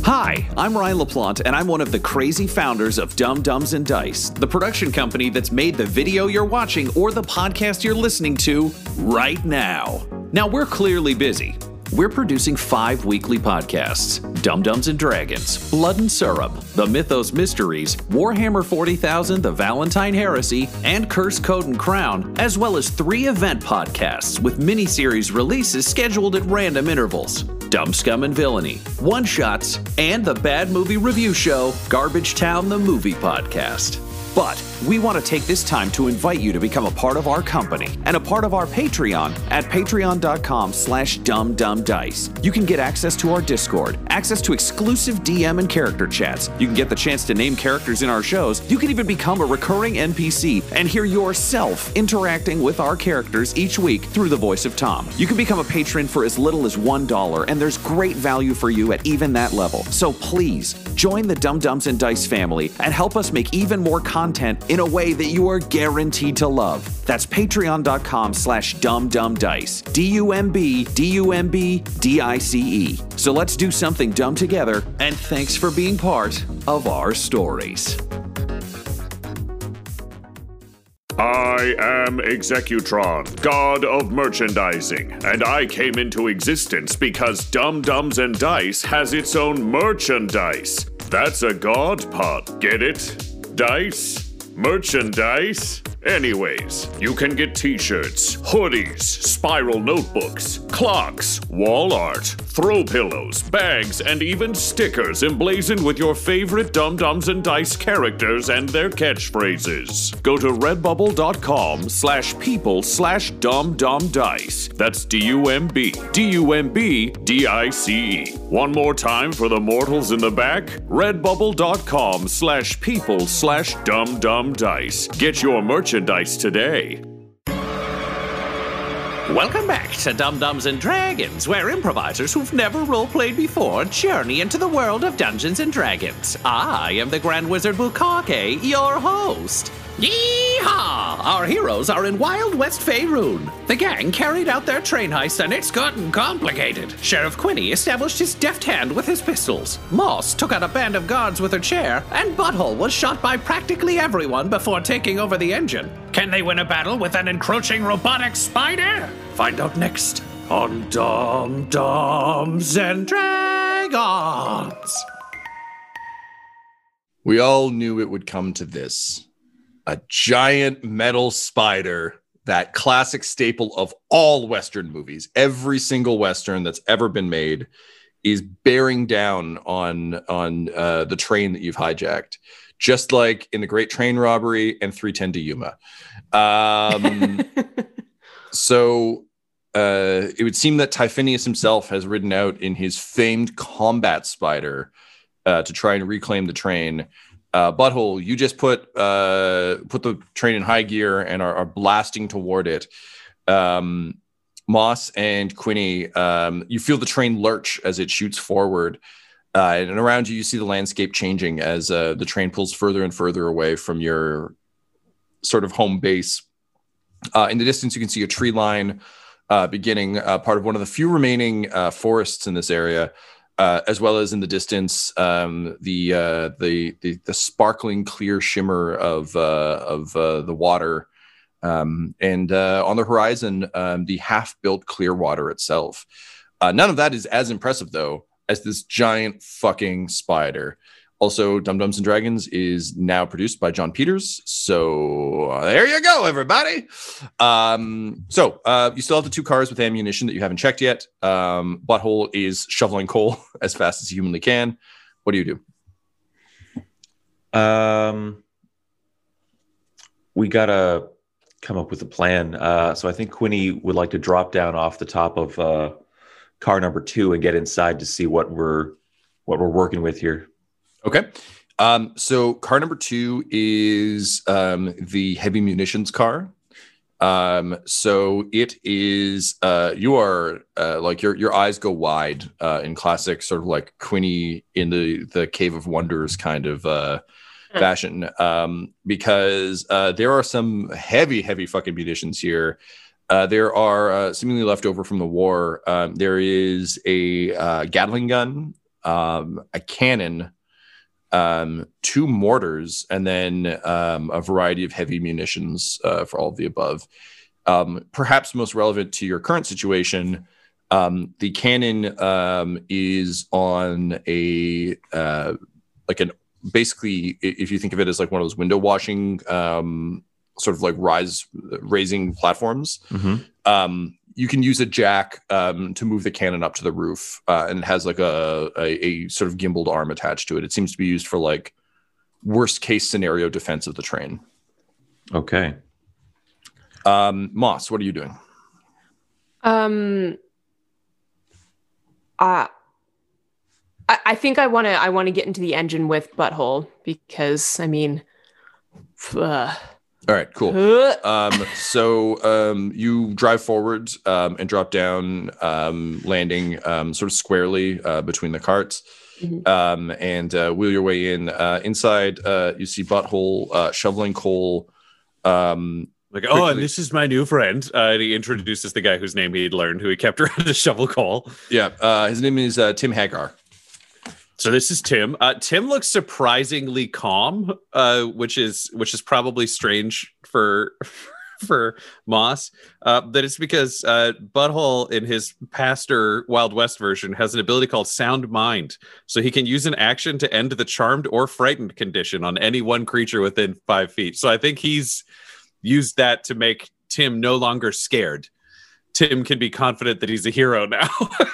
Hi, I'm Ryan LaPlante, and I'm one of the crazy founders of Dumb Dumbs and Dice, the production company that's made the video you're watching or the podcast you're listening to right now. Now, we're clearly busy. We're producing 5 weekly podcasts: Dumb Dumbs and Dragons, Blood and Syrup, The Mythos Mysteries, Warhammer 40,000, The Valentine Heresy, and Curse, Code, and Crown, as well as 3 event podcasts with miniseries releases scheduled at random intervals: Dumb Scum and Villainy, One Shots, and the bad movie review show, Garbage Town, the Movie Podcast. But we want to take this time to invite you to become a part of our company and a part of our Patreon at patreon.com/dumbdumbdice. You can get access to our Discord, access to exclusive DM and character chats. You can get the chance to name characters in our shows. You can even become a recurring NPC and hear yourself interacting with our characters each week through the voice of Tom. You can become a patron for as little as $1, and there's great value for you at even that level. So please, join the Dumb Dumbs and Dice family and help us make even more content in a way that you are guaranteed to love. That's patreon.com/dumbdumbdice. DUMBDICE. So let's do something dumb together, and thanks for being part of our stories. I am Executron, god of merchandising, and I came into existence because Dumb Dumbs and Dice has its own merchandise. That's a god pod, get it? Dice? Merchandise? Anyways, you can get t-shirts, hoodies, spiral notebooks, clocks, wall art, throw pillows, bags, and even stickers emblazoned with your favorite Dumb Dumbs and Dice characters and their catchphrases. Go to redbubble.com/people/dumbdumbdice. That's DUMBDICE. One more time for the mortals in the back. redbubble.com/people/dumbdumbdice. Get your merchandise today. Welcome back to Dumb Dumbs and Dragons, where improvisers who've never roleplayed before journey into the world of Dungeons and Dragons. I am the Grand Wizard Bukake, your host. Yeehaw! Our heroes are in Wild West Faerun. The gang carried out their train heist and it's gotten complicated. Sheriff Quinny established his deft hand with his pistols. Moss took out a band of guards with her chair, and Butthole was shot by practically everyone before taking over the engine. Can they win a battle with an encroaching robotic spider? Find out next on Dumb Dumbs and Dragons. We all knew it would come to this. A giant metal spider, that classic staple of all Western movies. Every single Western that's ever been made is bearing down on the train that you've hijacked. Just like in The Great Train Robbery and 3:10 to Yuma. So it would seem that Typhonius himself has ridden out in his famed combat spider to try and reclaim the train. Butthole, you just put the train in high gear and are blasting toward it. Moss and Quinny, you feel the train lurch as it shoots forward. And around you, you see the landscape changing as the train pulls further and further away from your sort of home base. In the distance, you can see a tree line beginning part of one of the few remaining forests in this area. As well as in the distance, the sparkling clear shimmer of the water, and on the horizon, the half-built Clearwater itself. None of that is as impressive though as this giant fucking spider. Also, Dumb Dumbs and Dragons is now produced by John Peters. So there you go, everybody. So you still have the 2 cars with ammunition that you haven't checked yet. Butthole is shoveling coal as fast as he humanly can. What do you do? We got to come up with a plan. So I think Quinny would like to drop down off the top of car number 2 and get inside to see what we're working with here. Okay. So car number 2 is the heavy munitions car. So it is you are like your eyes go wide in classic sort of like Quinny in the Cave of Wonders kind of fashion, because there are some heavy fucking munitions here. There are seemingly left over from the war. There is a Gatling gun a cannon, 2 mortars, and then a variety of heavy munitions for all of the above. Perhaps most relevant to your current situation, the cannon is on a basically, if you think of it as like one of those window washing sort of like raising platforms. You can use a jack to move the cannon up to the roof, and it has like a sort of gimbaled arm attached to it. It seems to be used for like worst case scenario defense of the train. Okay. Moss, what are you doing? I think I want to get into the engine with Butthole because I mean, all right, cool. So you drive forward and drop down, landing sort of squarely between the carts, and wheel your way in. Inside, you see Butthole shoveling coal. Like, oh, and this is my new friend. He introduces the guy whose name he'd learned, who he kept around to shovel coal. Yeah, his name is Tim Hagar. So this is Tim. Tim looks surprisingly calm, which is probably strange for Moss. That it's because Butthole in his Pastor Wild West version has an ability called Sound Mind, so he can use an action to end the charmed or frightened condition on any one creature within 5 feet. So I think he's used that to make Tim no longer scared. Tim can be confident that he's a hero now.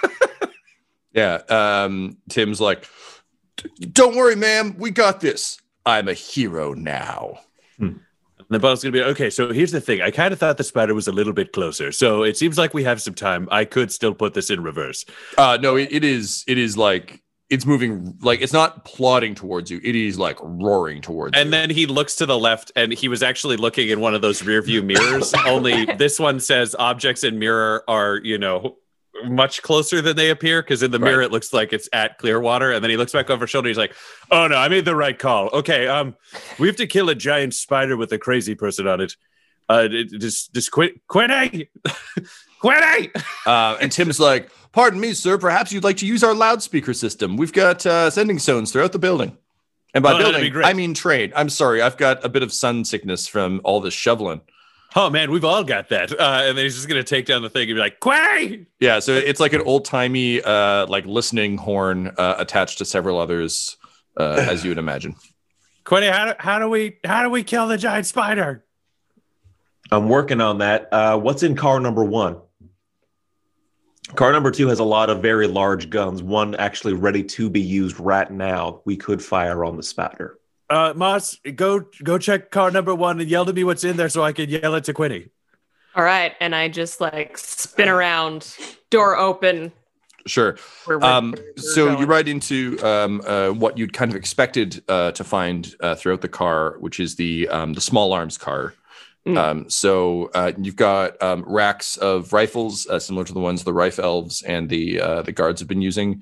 Yeah, Tim's like, don't worry, ma'am, we got this. I'm a hero now. And the bottle's going to be, okay, so here's the thing. I kind of thought the spider was a little bit closer, so it seems like we have some time. I could still put this in reverse. No, it is like, it's moving, like, it's not plodding towards you. It is like roaring towards you. And then he looks to the left, and he was actually looking in one of those rear view mirrors. Only this one says objects in mirror are, much closer than they appear, because in the mirror it looks like it's at Clearwater, and then he looks back over his shoulder. He's like, "Oh no, I made the right call. Okay, we have to kill a giant spider with a crazy person on it. Just quit, Quinny, Quinny." And Tim's like, "Pardon me, sir. Perhaps you'd like to use our loudspeaker system. We've got sending zones throughout the building." And by building, I mean trade. I'm sorry, I've got a bit of sun sickness from all this shoveling. Oh man, we've all got that. And then he's just gonna take down the thing and be like, "Quay!" Yeah, so it's like an old timey like listening horn attached to several others, as you would imagine. Quinny, how do we kill the giant spider? I'm working on that. What's in car number 1? Car number 2 has a lot of very large guns. One actually ready to be used right now. We could fire on the spider. Moss, go check car number 1 and yell to me what's in there so I can yell it to Quinny. All right, and I just like spin around, door open. Sure. So you ride into what you'd kind of expected to find throughout the car, which is the small arms car. So you've got racks of rifles similar to the ones the Rife Elves and the guards have been using.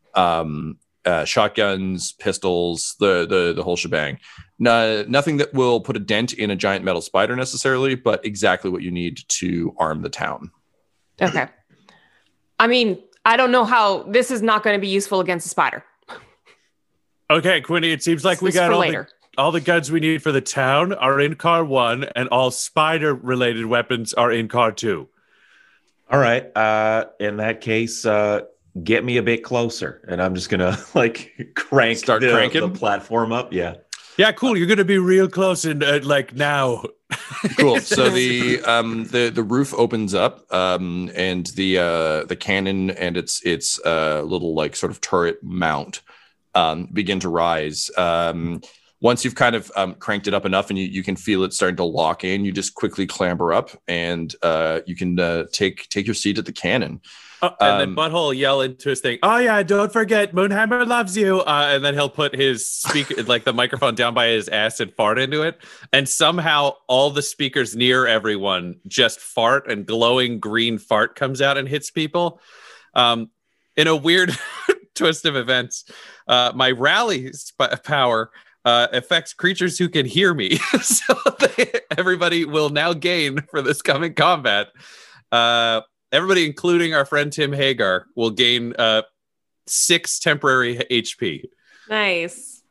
Shotguns, pistols, the whole shebang. Nothing that will put a dent in a giant metal spider necessarily, but exactly what you need to arm the town. Okay. I mean, I don't know how this is not going to be useful against a spider. Okay, Quinny, it seems like we got all the guns we need for the town are in car 1, and all spider-related weapons are in car 2. All right. In that case, get me a bit closer, and I'm just gonna like start cranking the platform up. Yeah, cool. You're gonna be real close and like now. Cool. So the roof opens up, and the cannon and its little like sort of turret mount begin to rise. Once you've kind of cranked it up enough and you can feel it starting to lock in, you just quickly clamber up and you can take your seat at the cannon. And then Butthole yell into his thing, "Oh yeah, don't forget, Moonhammer loves you." And then he'll put his speaker, like the microphone, down by his ass and fart into it. And somehow all the speakers near everyone just fart, and glowing green fart comes out and hits people. In a weird twist of events, my rally power affects creatures who can hear me. So everybody will now gain for this coming combat. Everybody, including our friend Tim Hagar, will gain 6 temporary HP. Nice.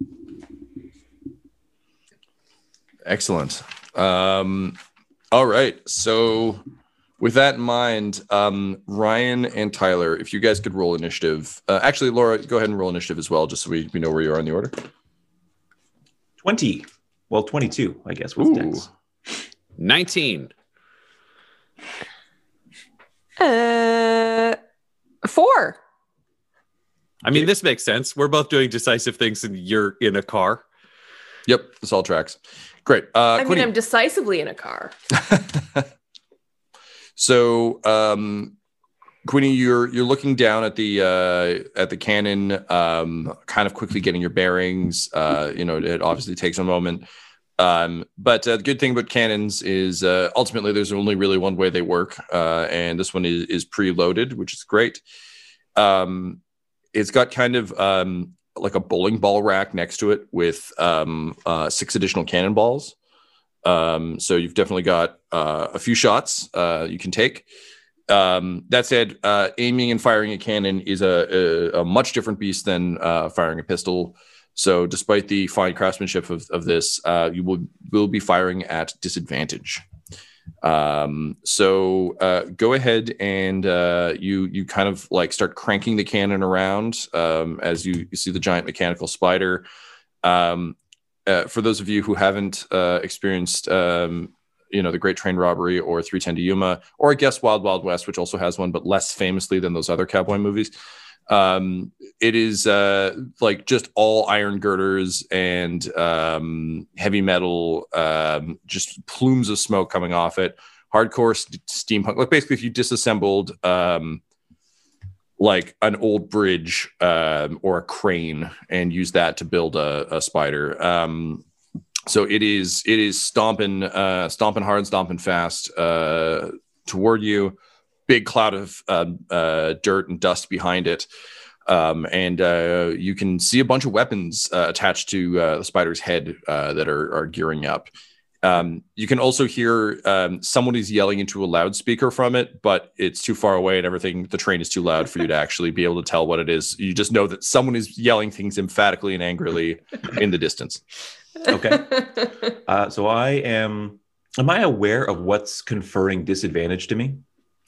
Excellent. All right. So with that in mind, Ryan and Tyler, if you guys could roll initiative. Actually, Laura, go ahead and roll initiative as well, just so we know where you are in the order. 20. Well, 22, I guess, with Dex. 19. 4. I mean, this makes sense. We're both doing decisive things and you're in a car. Yep, this all tracks. Great. I Quinny. mean, I'm decisively in a car. So, Quinny, you're looking down at the cannon, kind of quickly getting your bearings. It obviously takes a moment. But the good thing about cannons is ultimately there's only really one way they work, and this one is preloaded, which is great. It's got kind of like a bowling ball rack next to it with 6 additional cannonballs. So you've definitely got a few shots you can take. That said, aiming and firing a cannon is a much different beast than firing a pistol. So despite the fine craftsmanship of this, you will be firing at disadvantage. So go ahead and you kind of like start cranking the cannon around as you see the giant mechanical spider. For those of you who haven't experienced the Great Train Robbery or 310 to Yuma, or I guess Wild Wild West, which also has one, but less famously than those other cowboy movies. It is like just all iron girders and heavy metal, just plumes of smoke coming off it. Hardcore steampunk. Like basically, if you disassembled like an old bridge or a crane and used that to build a spider. So it is stomping hard, stomping fast toward you. Big cloud of dirt and dust behind it. And you can see a bunch of weapons attached to the spider's head that are gearing up. You can also hear someone is yelling into a loudspeaker from it, but it's too far away and everything. The train is too loud for you to actually be able to tell what it is. You just know that someone is yelling things emphatically and angrily in the distance. Okay. So am I aware of what's conferring disadvantage to me?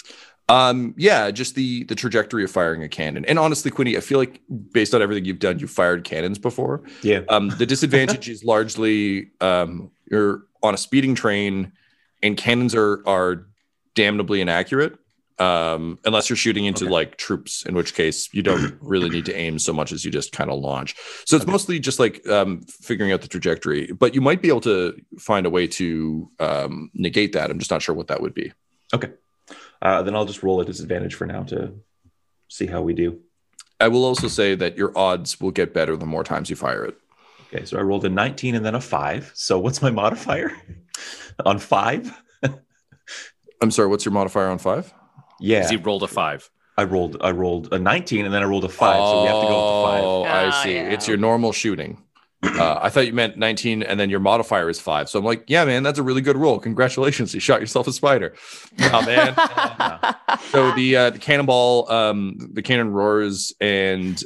Yeah, just the trajectory of firing a cannon. And honestly, Quinny, I feel like based on everything you've done, you've fired cannons before. Yeah. The disadvantage is largely you're on a speeding train and cannons are damnably inaccurate. Unless you're shooting into like troops, in which case you don't really need to aim so much as you just kind of launch. So it's mostly just like figuring out the trajectory, but you might be able to find a way to negate that. I'm just not sure what that would be. Okay. Then I'll just roll a disadvantage for now to see how we do. I will also say that your odds will get better the more times you fire it. Okay, so I rolled a 19 and then a 5. So what's my modifier on 5? I'm sorry, what's your modifier on 5? Yeah. He rolled a 5. I rolled a 19 and then I rolled a 5. So we have to go with the 5. Oh, I see. Yeah. It's your normal shooting. I thought you meant 19 and then your modifier is 5. So I'm like, yeah, man, that's a really good roll. Congratulations. You shot yourself a spider. Oh, man. So the cannonball, the cannon roars and,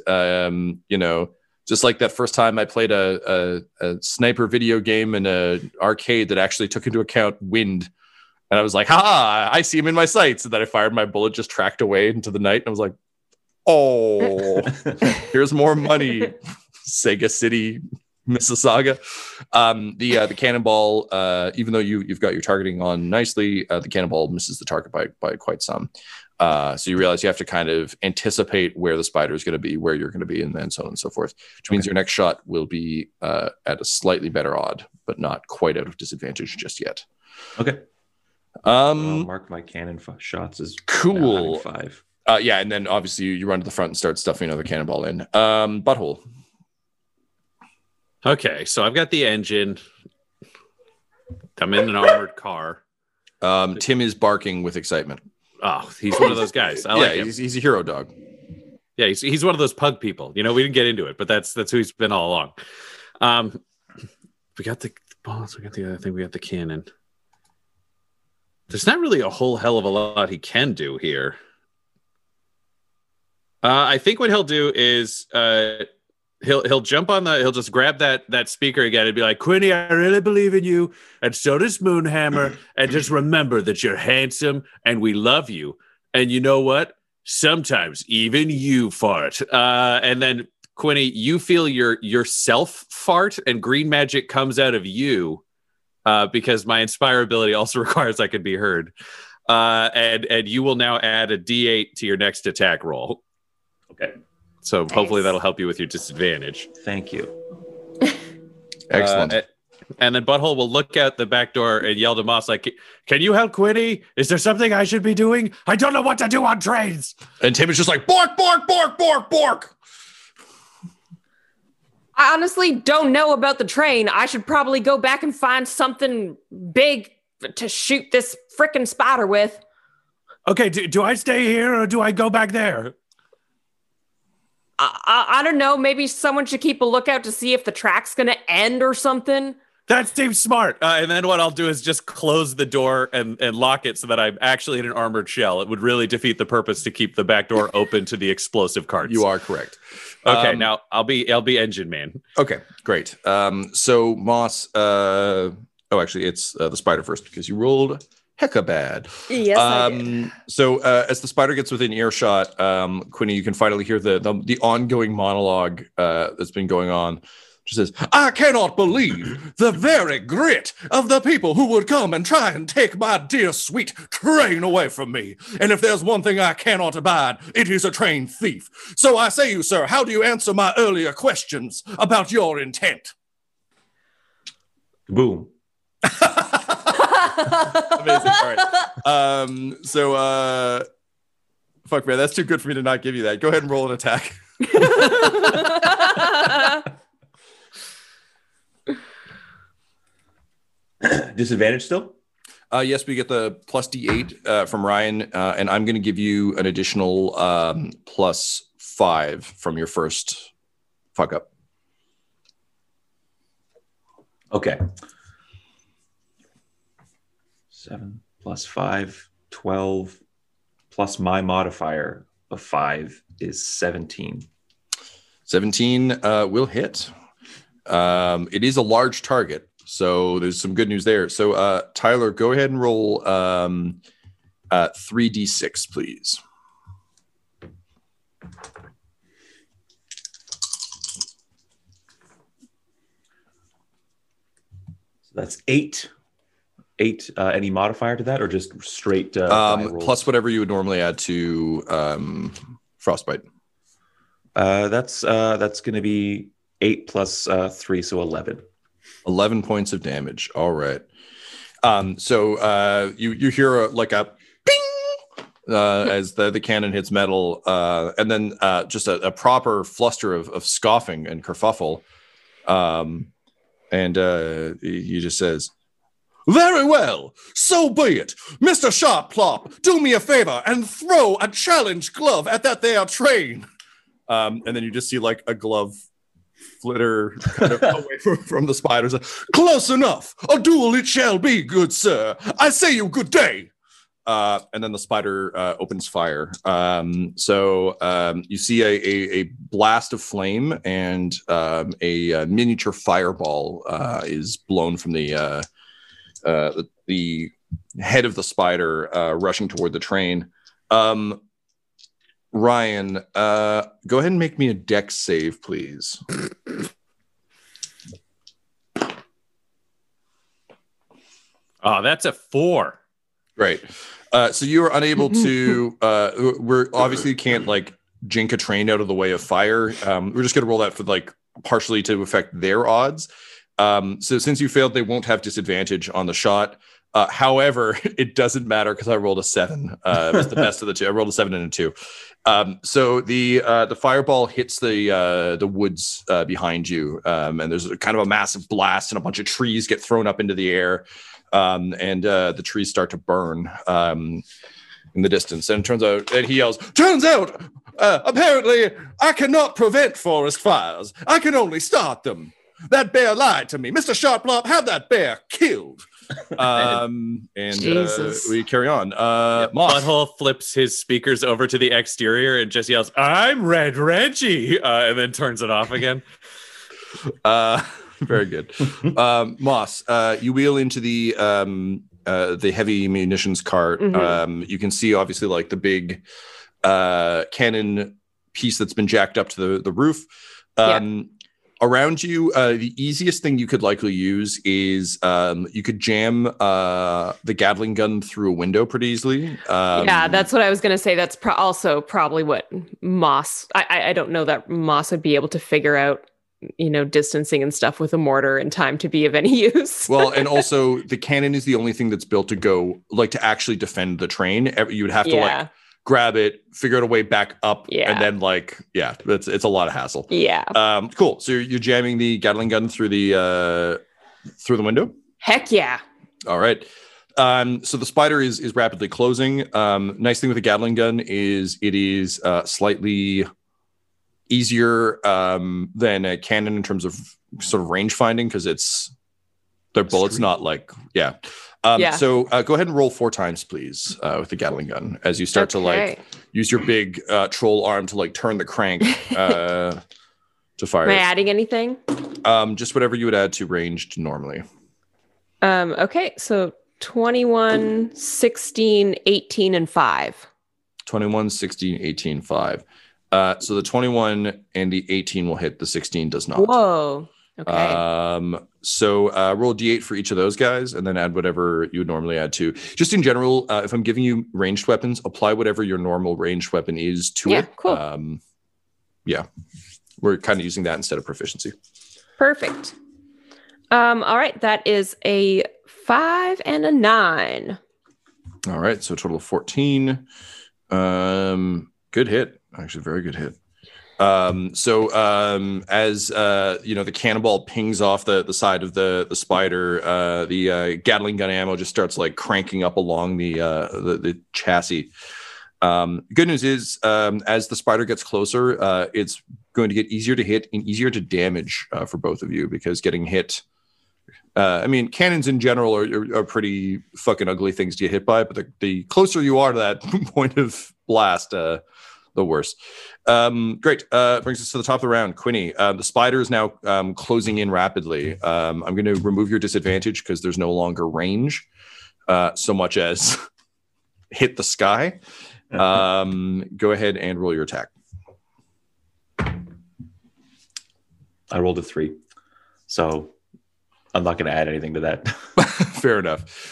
just like that first time I played a sniper video game in an arcade that actually took into account wind. And I was like, ha, I see him in my sights. And then I fired my bullet, just tracked away into the night. And I was like, oh, here's more money. Sega City, Mississauga. The cannonball, even though you've got your targeting on nicely, the cannonball misses the target by quite some. So you realize you have to kind of anticipate where the spider is going to be, where you're going to be, and then so on and so forth, which means your next shot will be at a slightly better odd, but not quite out of disadvantage just yet. Okay. I'll mark my cannon shots as cool. 5. Yeah, and then obviously you run to the front and start stuffing another cannonball in. Butthole. Okay, so I've got the engine. I'm in an armored car. Tim is barking with excitement. Oh, he's one of those guys. I like him. He's a hero dog. Yeah, he's one of those pug people. We didn't get into it, but that's who he's been all along. We got the balls. We got the other thing. We got the cannon. There's not really a whole hell of a lot he can do here. I think what he'll do is he'll jump on he'll just grab that speaker again and be like, Quinny, I really believe in you, and so does Moonhammer, and just remember that you're handsome and we love you. And you know what? Sometimes even you fart. And then Quinny, you feel yourself fart, and green magic comes out of you because my inspire ability also requires I can be heard. And you will now add a D8 to your next attack roll. Okay. So hopefully that'll help you with your disadvantage. Thank you. Excellent. And then Butthole will look out the back door and yell to Moss, like, can you help Quinny? Is there something I should be doing? I don't know what to do on trains. And Tim is just like, bork, bork, bork, bork, bork. I honestly don't know about the train. I should probably go back and find something big to shoot this frickin' spider with. Okay, do I stay here or do I go back there? I don't know. Maybe someone should keep a lookout to see if the track's going to end or something. That seems smart. And then what I'll do is just close the door and lock it so that I'm actually in an armored shell. It would really defeat the purpose to keep the back door open to the explosive carts. You are correct. Okay, now I'll be engine man. Okay, great. So Moss, actually it's the spider first because you rolled hecka bad. Yes, I did. So as the spider gets within earshot, Quinny, you can finally hear the ongoing monologue that's been going on. She says, I cannot believe the very grit of the people who would come and try and take my dear sweet train away from me. And if there's one thing I cannot abide, it is a train thief. So I say you, sir, how do you answer my earlier questions about your intent? Boom. Amazing. All right. Fuck, man, that's too good for me to not give you that. Go ahead and roll an attack. Disadvantage still? Yes, we get the plus D8 from Ryan, and I'm going to give you an additional +5 from your first fuck up. Okay. 7 plus 5, 12, plus my modifier of 5 is 17. 17 will hit. It is a large target. So there's some good news there. So Tyler, go ahead and roll 3d6, please. So that's 8. 8. Any modifier to that, or just straight? Plus whatever you would normally add to frostbite. That's going to be 8 plus 3, so 11. 11 points of damage. All right. So you hear a ping as the cannon hits metal, and then just a proper fluster of scoffing and kerfuffle. And he just says, very well, so be it. Mr. Sharp-Plop, do me a favor and throw a challenge glove at that there train. And then you just see a glove flitter kind of away from the spiders. Close enough. A duel it shall be, good sir. I say you good day. And then the spider opens fire. So you see a blast of flame, and a miniature fireball is blown from the head of the spider, rushing toward the train. Ryan, go ahead and make me a dex save, please. Oh, that's a 4. Great. So you are unable to. We're obviously can't jink a train out of the way of fire. We're just going to roll that for partially to affect their odds. So since you failed, they won't have disadvantage on the shot. However, it doesn't matter because I rolled a 7. It was the best of the two. I rolled a 7 and a 2. So the fireball hits the woods behind you, and there's kind of a massive blast, and a bunch of trees get thrown up into the air, and the trees start to burn in the distance. And it turns out, and he yells, "Turns out, apparently, I cannot prevent forest fires. I can only start them. That bear lied to me. Mr. Sharp-Plop, have that bear killed." And Jesus. we carry on. Moss. Butthole flips his speakers over to the exterior and just yells, "I'm Red Reggie," and then turns it off again. Very good. Moss, you wheel into the heavy munitions cart. You can see obviously like the big cannon piece that's been jacked up to the roof. Around you, the easiest thing you could likely use is you could jam the Gatling gun through a window pretty easily. Yeah, that's what I was going to say. That's also probably what Moss. I don't know that Moss would be able to figure out, distancing and stuff with a mortar in time to be of any use. Well, and also the cannon is the only thing that's built to go to actually defend the train. You would have to grab it, figure out a way back up, and then it's a lot of hassle. Yeah. Cool. So you're jamming the Gatling gun through the window? Heck yeah. All right. So the spider is rapidly closing. Nice thing with the Gatling gun is it is slightly easier than a cannon in terms of sort of range finding because their bullets not like So go ahead and roll 4 times, please, with the Gatling gun as you start to use your big troll arm to turn the crank to fire. Am I adding anything? Just whatever you would add to ranged normally. Okay, so 21, 16, 18, and 5. 21, 16, 18, 5. So the 21 and the 18 will hit. The 16 does not. Whoa. Okay. So roll a d8 for each of those guys, and then add whatever you would normally add to. Just in general, if I'm giving you ranged weapons, apply whatever your normal ranged weapon is to it. Cool. We're kind of using that instead of proficiency. Perfect. All right, that is a 5 and a 9. All right, so a total of 14. Good hit. Actually, very good hit. As the cannonball pings off the side of the spider, the Gatling gun ammo just starts cranking up along the chassis. Good news is, as the spider gets closer, it's going to get easier to hit and easier to damage for both of you because getting hit. Cannons in general are pretty fucking ugly things to get hit by, but the closer you are to that point of blast, the worse. Great. Brings us to the top of the round. Quinny, the spider is now closing in rapidly. I'm going to remove your disadvantage because there's no longer range so much as hit the sky. Go ahead and roll your attack. I rolled a 3. So I'm not going to add anything to that. Fair enough.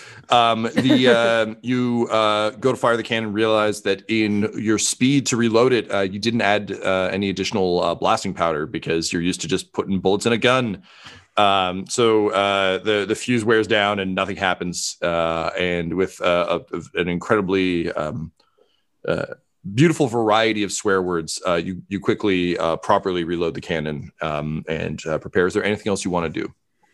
You go to fire the cannon, realize that in your speed to reload it, you didn't add any additional blasting powder because you're used to just putting bullets in a gun. So the fuse wears down and nothing happens. And with an incredibly beautiful variety of swear words, you quickly properly reload the cannon and prepare. Is there anything else you want to do?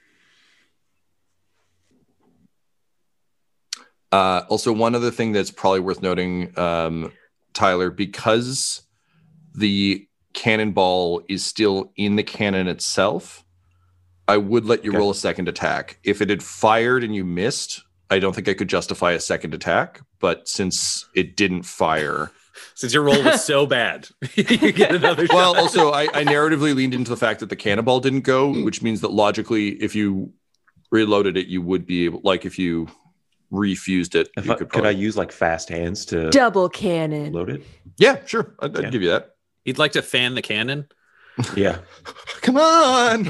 Also, one other thing that's probably worth noting, Tyler, because the cannonball is still in the cannon itself, I would let you roll a second attack. If it had fired and you missed, I don't think I could justify a second attack. But since it didn't fire... Since your roll was so bad, you get another shot. Well, also, I narratively leaned into the fact that the cannonball didn't go, which means that logically, if you reloaded it, you would be able... if you... refused it. Could I use fast hands to double cannon load it? Yeah, sure. I'd give you that. You'd like to fan the cannon? Yeah. Come on.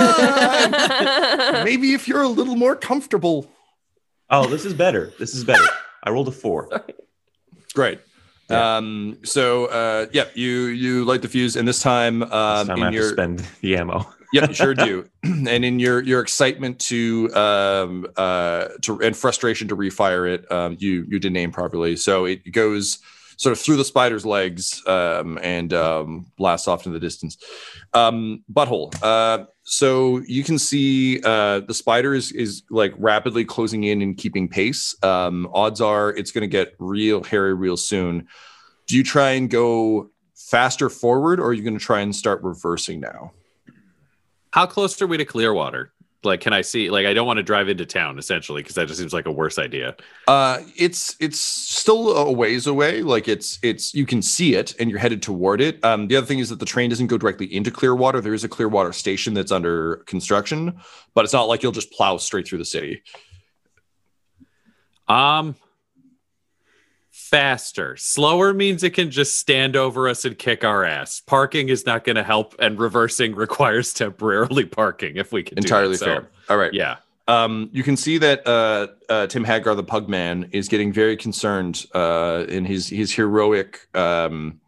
Maybe if you're a little more comfortable. Oh, this is better. I rolled a 4. Great. Yeah. You light the fuse, and this time, I have to spend the ammo. Yep, you sure do. And in your excitement to and frustration to refire it, you didn't aim properly, so it goes sort of through the spider's legs and blasts off into the distance. Butthole. So you can see the spider is rapidly closing in and keeping pace. Odds are it's going to get real hairy real soon. Do you try and go faster forward, or are you going to try and start reversing now? How close are we to Clearwater? Like, can I see? Like, I don't want to drive into town essentially because that just seems like a worse idea. It's still a ways away. Like it's you can see it and you're headed toward it. The other thing is that the train doesn't go directly into Clearwater. There is a Clearwater station that's under construction, but it's not like you'll just plow straight through the city. Faster. Slower means it can just stand over us and kick our ass. Parking is not going to help, and reversing requires temporarily parking if we can Entirely do that. fair. All right. Yeah. You can see that Tim Hagar, the pug man, is getting very concerned in his heroic sort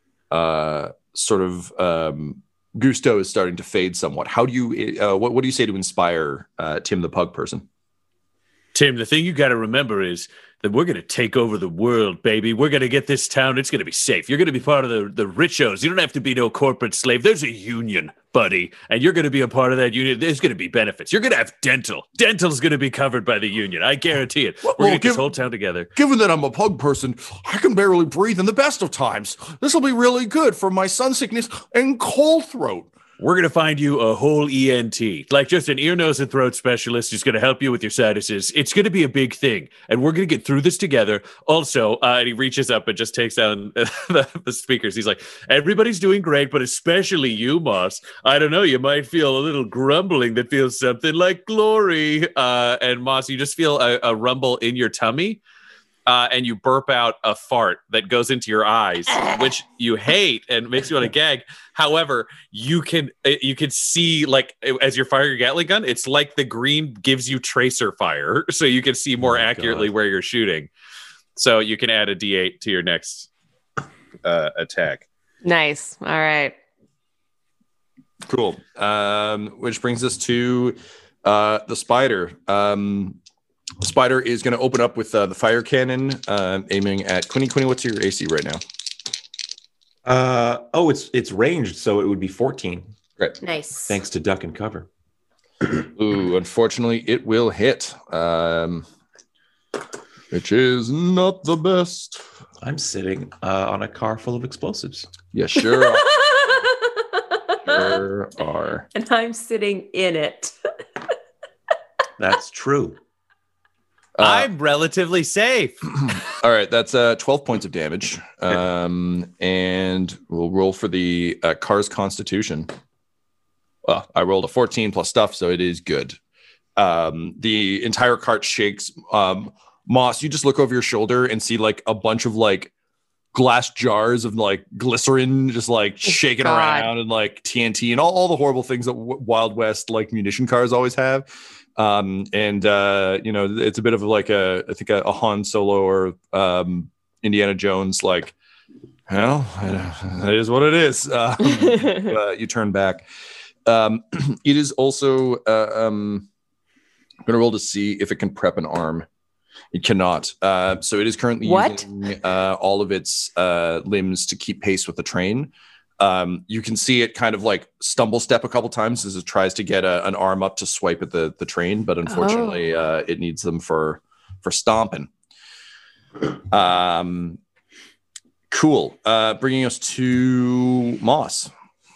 of gusto is starting to fade somewhat. How do you what do you say to inspire Tim the pug person? Tim, the thing you got to remember is that we're going to take over the world, baby. We're going to get this town. It's going to be safe. You're going to be part of the richos. You don't have to be no corporate slave. There's a union, buddy, and you're going to be a part of that union. There's going to be benefits. You're going to have dental. Dental's going to be covered by the union. I guarantee it. We're going to get this whole town together. Given that I'm a pug person, I can barely breathe in the best of times. This will be really good for my sun sickness and cold throat. We're going to find you a whole ENT, like just an ear, nose, and throat specialist who's going to help you with your sinuses. It's going to be a big thing, and we're going to get through this together. Also, and he reaches up and just takes down the speakers. He's like, everybody's doing great, but especially you, Moss. I don't know, you might feel a little grumbling that feels something like glory. And Moss, you just feel a rumble in your tummy. And you burp out a fart that goes into your eyes, which you hate and makes you want to gag. However, you can see, like, as you're firing your Gatling gun, it's like the green gives you tracer fire, so you can see more accurately where you're shooting. So you can add a D8 to your next attack. Nice. All right. Cool. Which brings us to the spider. Spider is going to open up with the fire cannon, aiming at Quinny. Quinny, what's your AC right now? It's ranged, so it would be 14. Great. Nice. Thanks to duck and cover. Ooh, unfortunately, it will hit. Which is not the best. I'm sitting on a car full of explosives. Yeah, sure are. Sure are. And I'm sitting in it. That's true. I'm relatively safe. All right, that's 12 points of damage. And we'll roll for the car's constitution. Well, I rolled a 14 plus stuff, so it is good. The entire cart shakes. Moss, you just look over your shoulder and see like a bunch of like glass jars of like glycerin just like shaking around, and like TNT and all the horrible things that Wild West like munition cars always have. It's a bit of like I think a Han Solo or Indiana Jones, like, well, that is what it is. You turn back. It is also I'm gonna roll to see if it can prep an arm. It cannot. So it is currently using all of its limbs to keep pace with the train. You can see it kind of like stumble step a couple times as it tries to get an arm up to swipe at the train, but unfortunately it needs them for stomping. Cool. Bringing us to Moss.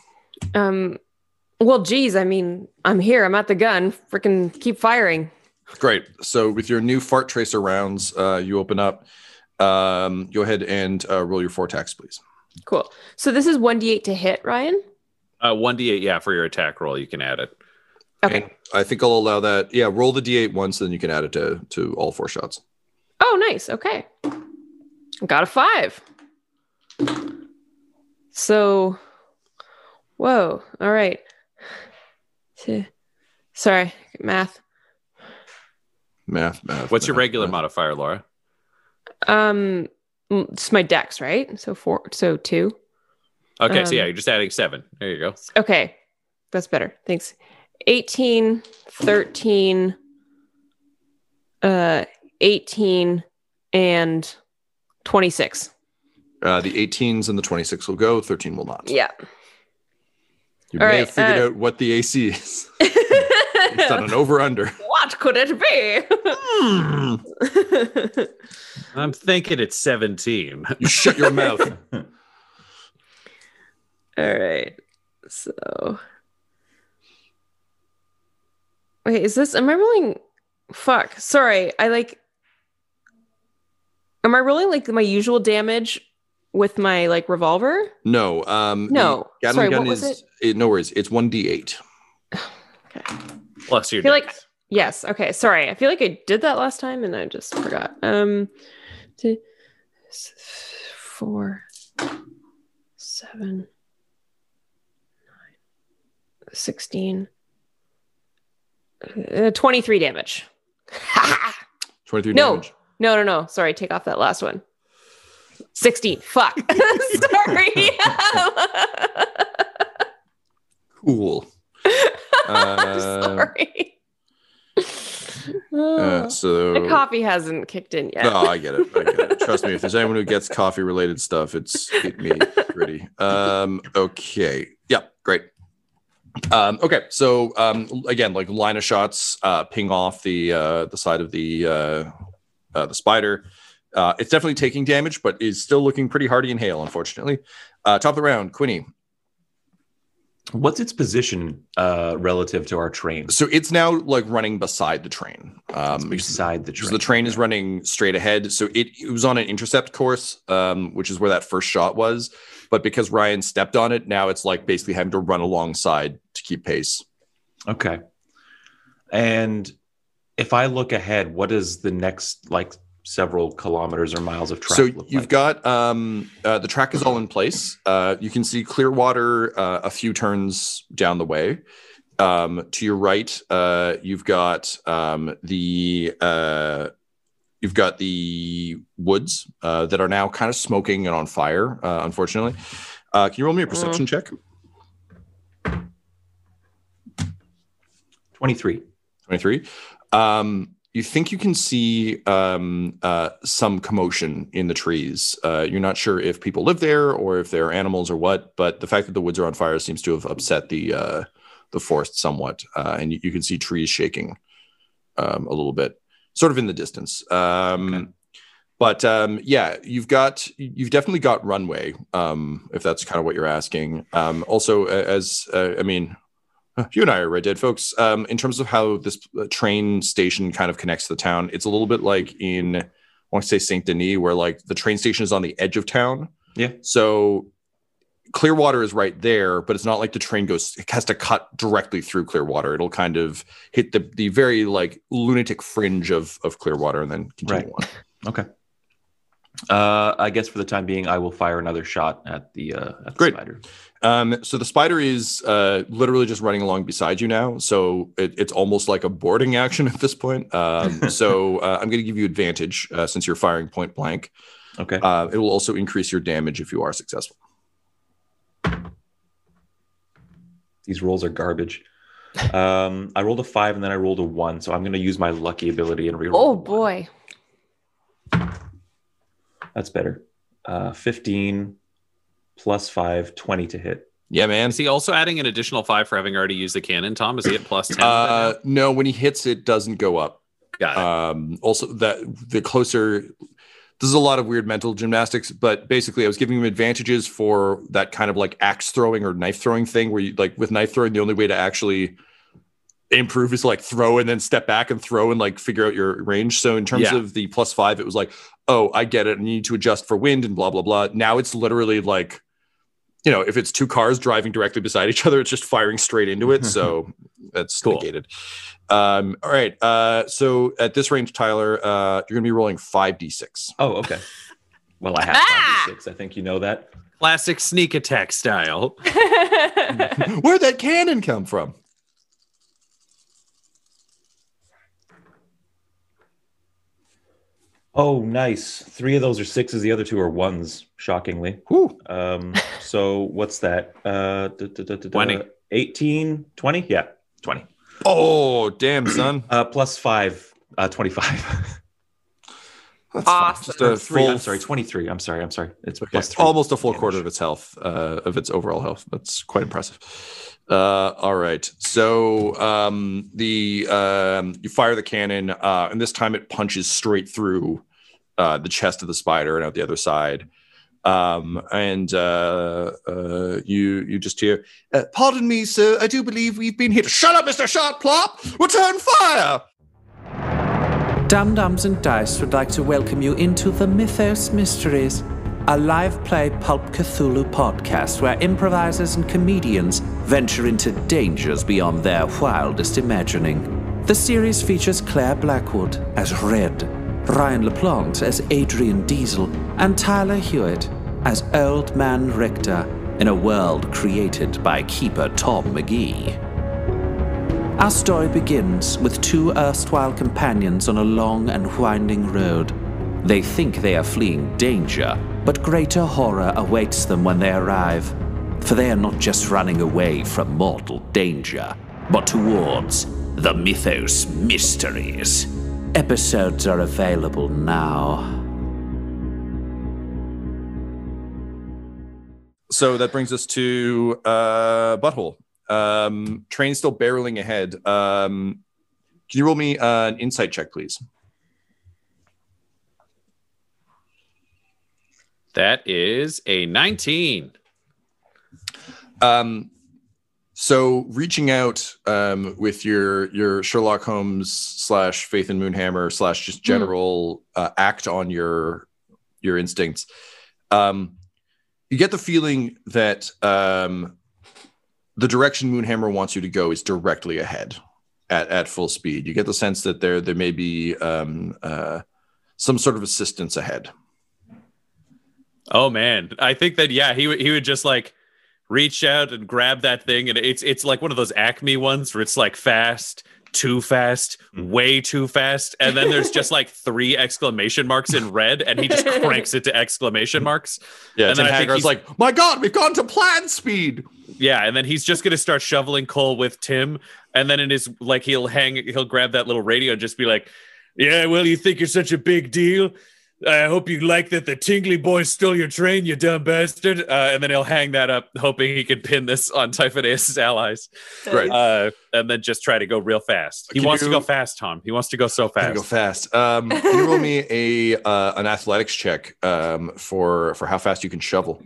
Well, geez, I mean, I'm here. I'm at the gun. Freaking keep firing. Great. So with your new fart tracer rounds, you open up. Go ahead and roll your 4 attacks, please. Cool. So this is 1d8 to hit, Ryan? 1d8, yeah, for your attack roll, you can add it. Okay. And I think I'll allow that. Yeah, roll the d8 once, then you can add it to all 4 shots. Oh, nice. Okay. Got a 5. So, whoa. All right. Sorry, math. What's your regular modifier, Laura? It's my dex, right? So 2. Okay, so yeah, you're just adding 7. There you go. Okay, that's better. Thanks. 18, 13, 18, and 26. The 18s and the 26 will go. 13 will not. Yeah. You may have figured out what the AC is. It's done an over-under. What could it be? I'm thinking it's 17. You shut your mouth. All right. So Wait, is this? Am I rolling? Fuck. Sorry. Am I rolling like my usual damage with my like revolver? No. No. The Gatling Sorry, gun what was is no worries. It's 1d8. Okay. Plus your I feel like dex. yes. Okay. Sorry. I feel like I did that last time and I just forgot. 4, 7, 9, 16, 23 damage. 23 No. damage. No. Sorry. Take off that last one. 16. Fuck. Sorry. Cool. I'm sorry. So The coffee hasn't kicked in yet. No, I get it. Trust me, if there's anyone who gets coffee related stuff, it's me, Gritty. Okay. Yeah, great. Okay, so again, like line of shots ping off the side of the spider. It's definitely taking damage, but is still looking pretty hardy in hail, unfortunately. Top of the round, Quinny. What's its position relative to our train? So it's now like running beside the train. Beside the train. So the train is running straight ahead. So it was on an intercept course, which is where that first shot was. But because Ryan stepped on it, now it's like basically having to run alongside to keep pace. Okay. And if I look ahead, what is the next like several kilometers or miles of track So look you've like? got the track is all in place. You can see Clearwater a few turns down the way. To your right, you've got the woods that are now kind of smoking and on fire. Unfortunately, can you roll me a perception check? 23. 23. You think you can see some commotion in the trees. You're not sure if people live there or if they're animals or what, but the fact that the woods are on fire seems to have upset the forest somewhat, and you can see trees shaking a little bit, sort of in the distance. Okay. But yeah, you've definitely got runway, if that's kind of what you're asking. Also, I mean, you and I are Red Dead folks. In terms of how this train station kind of connects to the town, it's a little bit like in, I want to say Saint Denis, where like the train station is on the edge of town. Yeah. So Clearwater is right there, but it's not like the train it has to cut directly through Clearwater. It'll kind of hit the very like lunatic fringe of Clearwater and then continue on. Okay. I guess for the time being, I will fire another shot at the Great. spider. So the spider is literally just running along beside you now. So it's almost like a boarding action at this point. So I'm going to give you advantage since you're firing point blank. Okay. It will also increase your damage if you are successful. These rolls are garbage. I rolled a 5 and then I rolled a 1, so I'm going to use my lucky ability and reroll. Oh boy. That's better. 15 plus 5, 20 to hit. Yeah, man. Is he also adding an additional 5 for having already used the cannon, Tom? Is he at plus 10? No, when he hits, it doesn't go up. Got it. Also, that the closer. This is a lot of weird mental gymnastics, but basically, I was giving him advantages for that kind of like axe throwing or knife throwing thing, where you like with knife throwing, the only way to actually improve is to like throw and then step back and throw and like figure out your range. So in terms of the plus 5, it was like, oh, I get it. I need to adjust for wind and blah, blah, blah. Now it's literally like, you know, if it's two cars driving directly beside each other, it's just firing straight into it. So that's negated. All right. So at this range, Tyler, you're going to be rolling 5d6. Oh, okay. Well, I have 5d6. I think you know that. Classic sneak attack style. Where'd that cannon come from? Oh, nice. 3 of those are 6s. The other 2 are 1s, shockingly. Whew. So what's that? 20. 18, 20? Yeah, 20. Oh, damn, son. Plus 5, 25. That's Awesome. fine. Just a full, I'm sorry, 23. I'm sorry. It's okay. plus 3. Almost a full damage. quarter of its health, of its overall health. That's quite impressive. All right. So you fire the cannon, and this time it punches straight through the chest of the spider and out the other side. And you just hear, "Pardon me, sir. I do believe we've been hit." "Shut up, Mr. Sharpplop! Return fire!" Dum Dums and Dice would like to welcome you into the Mythos Mysteries, a live play Pulp Cthulhu podcast where improvisers and comedians venture into dangers beyond their wildest imagining. The series features Claire Blackwood as Red, Ryan LaPlante as Adrian Diesel, and Tyler Hewitt as Old Man Richter in a world created by keeper Tom McGee. Our story begins with two erstwhile companions on a long and winding road. They think they are fleeing danger, but greater horror awaits them when they arrive. For they are not just running away from mortal danger, but towards the Mythos Mysteries. Episodes are available now. So that brings us to Butthole. Train still barreling ahead. Can you roll me an insight check, please? That is a 19. So reaching out with your Sherlock Holmes / Faith and Moonhammer / just general act on your instincts, you get the feeling that the direction Moonhammer wants you to go is directly ahead at full speed. You get the sense that there may be some sort of assistance ahead. Oh man, I think that he would just like reach out and grab that thing, and it's like one of those Acme ones where it's like fast, too fast, way too fast, and then there's just like 3 exclamation marks in red, and he just cranks it to exclamation marks. Yeah, and then Hagar's like, "My God, we've gone to plan speed." Yeah, and then he's just gonna start shoveling coal with Tim, and then in his like he'll grab that little radio and just be like, "Yeah, well, you think you're such a big deal? I hope you like that the Tingley boys stole your train, you dumb bastard." And then he'll hang that up, hoping he can pin this on Typhoneus' allies. Right. And then just try to go real fast. He wants to go fast, Tom. He wants to go so fast. Go fast. Can you roll me an athletics check for how fast you can shovel?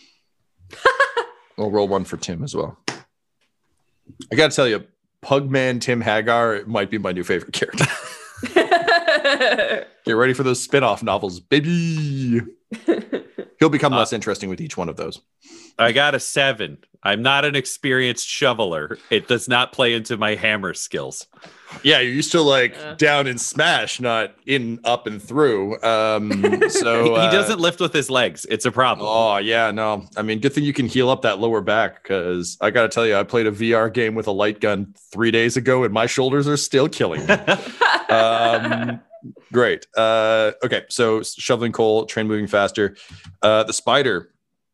I'll roll one for Tim as well. I got to tell you, Pugman Tim Hagar might be my new favorite character. Get ready for those spin-off novels, baby. He'll become less interesting with each one of those. I got a 7. I'm not an experienced shoveler. It does not play into my hammer skills. Yeah, you're used to like down and smash, not in, up, and through. So he doesn't lift with his legs. It's a problem. Oh, yeah, no. I mean, good thing you can heal up that lower back, because I got to tell you, I played a VR game with a light gun 3 days ago, and my shoulders are still killing me. Great. Okay, so shoveling coal, train moving faster. The spider,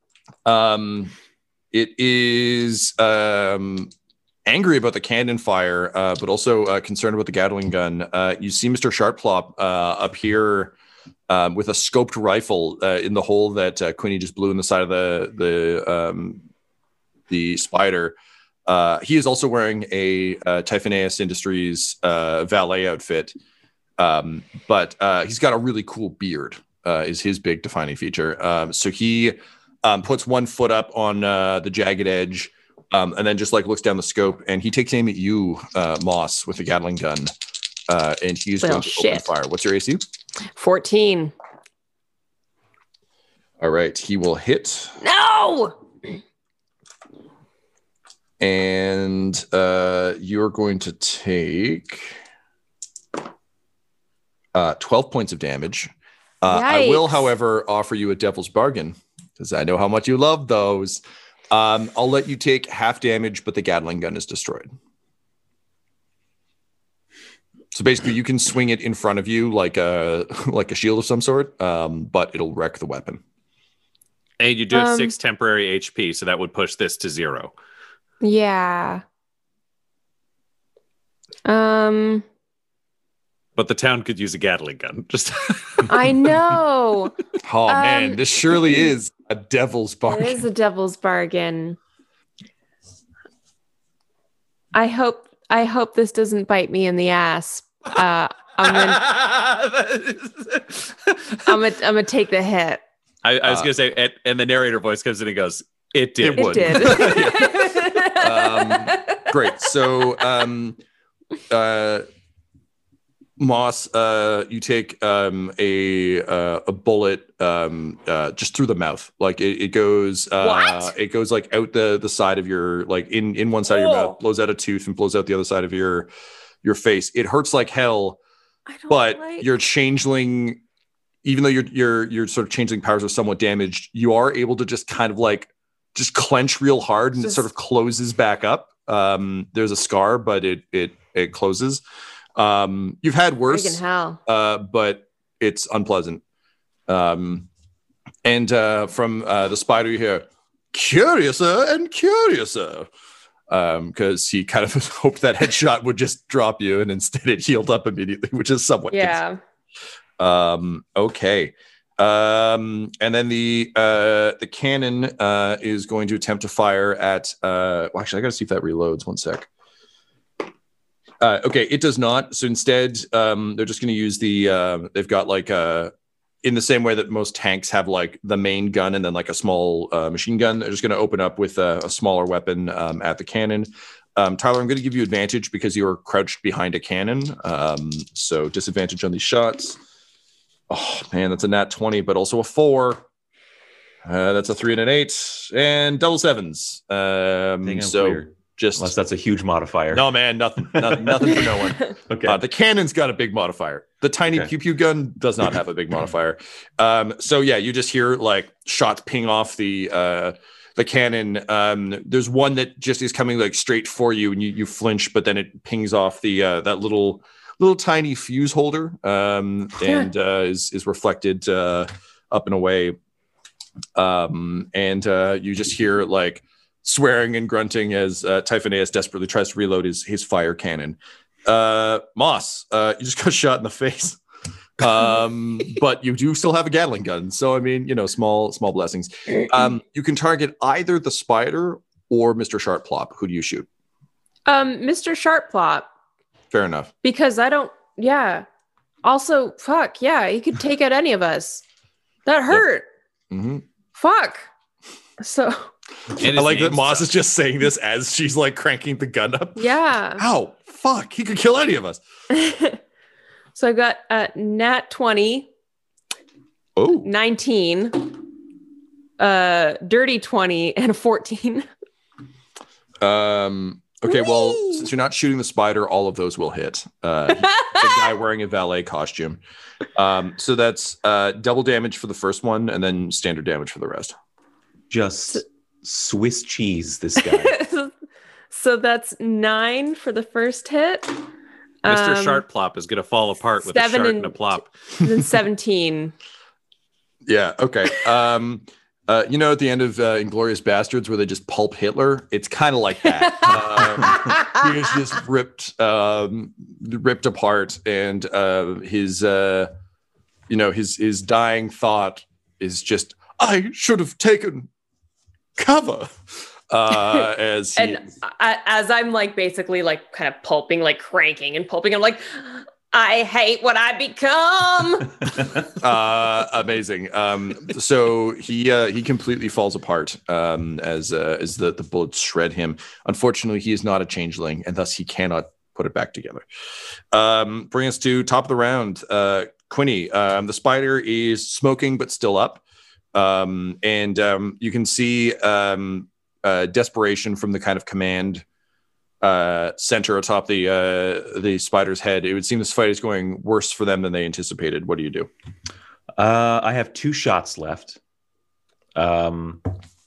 it is angry about the cannon fire, but also concerned about the Gatling gun. You see Mr. Sharpplop up here with a scoped rifle in the hole that Quinny just blew in the side of the spider. He is also wearing a Typhoneus Industries valet outfit. But he's got a really cool beard, is his big defining feature. So he puts one foot up on the jagged edge, and then just like looks down the scope, and he takes aim at you, Moss, with a Gatling gun, and he's going to open fire. What's your AC? 14. All right, he will hit. No! And you're going to take 12 points of damage. I will, however, offer you a devil's bargain, because I know how much you love those. I'll let you take half damage, but the Gatling gun is destroyed. So basically, you can swing it in front of you like a shield of some sort, but it'll wreck the weapon. And you do have 6 temporary HP, so that would push this to 0. Yeah. But the town could use a Gatling gun. Just I know. Oh man, this surely is a devil's bargain. It is a devil's bargain. I hope this doesn't bite me in the ass. I'm gonna take the hit. I was gonna say, and the narrator voice comes in and goes, "It did." It would. Great. So, Moss, you take a bullet just through the mouth. Like it goes it goes like out the side of your, like in one side of your mouth, blows out a tooth and blows out the other side of your face. It hurts like hell, but your changeling, even though your sort of changeling powers are somewhat damaged, you are able to just kind of like just clench real hard, and it sort of closes back up. There's a scar, but it closes. You've had worse, but it's unpleasant. And from the spider, you hear curiouser and curiouser, because he kind of hoped that headshot would just drop you, and instead it healed up immediately, which is somewhat okay. And then the cannon is going to attempt to fire at well, actually I gotta see if that reloads. One sec. Okay, it does not. So instead, they're just going to use the. They've got like in the same way that most tanks have like the main gun and then like a small machine gun. They're just going to open up with a smaller weapon at the cannon. Tyler, I'm going to give you advantage because you are crouched behind a cannon. So disadvantage on these shots. Oh man, that's a nat 20, but also a 4. That's a 3 and an 8, and double 7s. So. Clear. Just unless that's a huge modifier. No, man, nothing for no one. Okay. The cannon's got a big modifier. The tiny pew pew gun does not have a big modifier. So yeah, you just hear like shots ping off the cannon. There's one that just is coming like straight for you, and you flinch, but then it pings off the that little tiny fuse holder, and is reflected up and away. And you just hear like swearing and grunting as Typhoneus desperately tries to reload his fire cannon. Moss, you just got shot in the face. But you do still have a Gatling gun. So, I mean, small blessings. You can target either the spider or Mr. Sharpplop. Who do you shoot? Mr. Sharpplop. Fair enough. Because Also, fuck, yeah, he could take out any of us. That hurt. Yep. Mm-hmm. Fuck. So... I like that Moss is just saying this as she's like cranking the gun up. Yeah. Ow, fuck, he could kill any of us. So I got a nat 20. 19. Dirty 20 and a 14. Okay, well, since you're not shooting the spider, all of those will hit. The guy wearing a valet costume. So that's double damage for the first one, and then standard damage for the rest. Just Swiss cheese, this guy. So that's 9 for the first hit. Mr. Sharpplop is going to fall apart with a shark and a plop. Then 17. Yeah, okay. At the end of Inglourious Bastards where they just pulp Hitler, it's kind of like that. He is just ripped apart, and his dying thought is just, I should have taken cover. As I'm like basically like kind of pulping, like cranking and pulping, I'm like, I hate what I become. Amazing. So he completely falls apart as the bullets shred him. Unfortunately, he is not a changeling, and thus he cannot put it back together. Bring us to top of the round. Quinny, the spider is smoking but still up. And you can see desperation from the kind of command center atop the spider's head. It would seem this fight is going worse for them than they anticipated. What do you do? I have 2 shots left. Can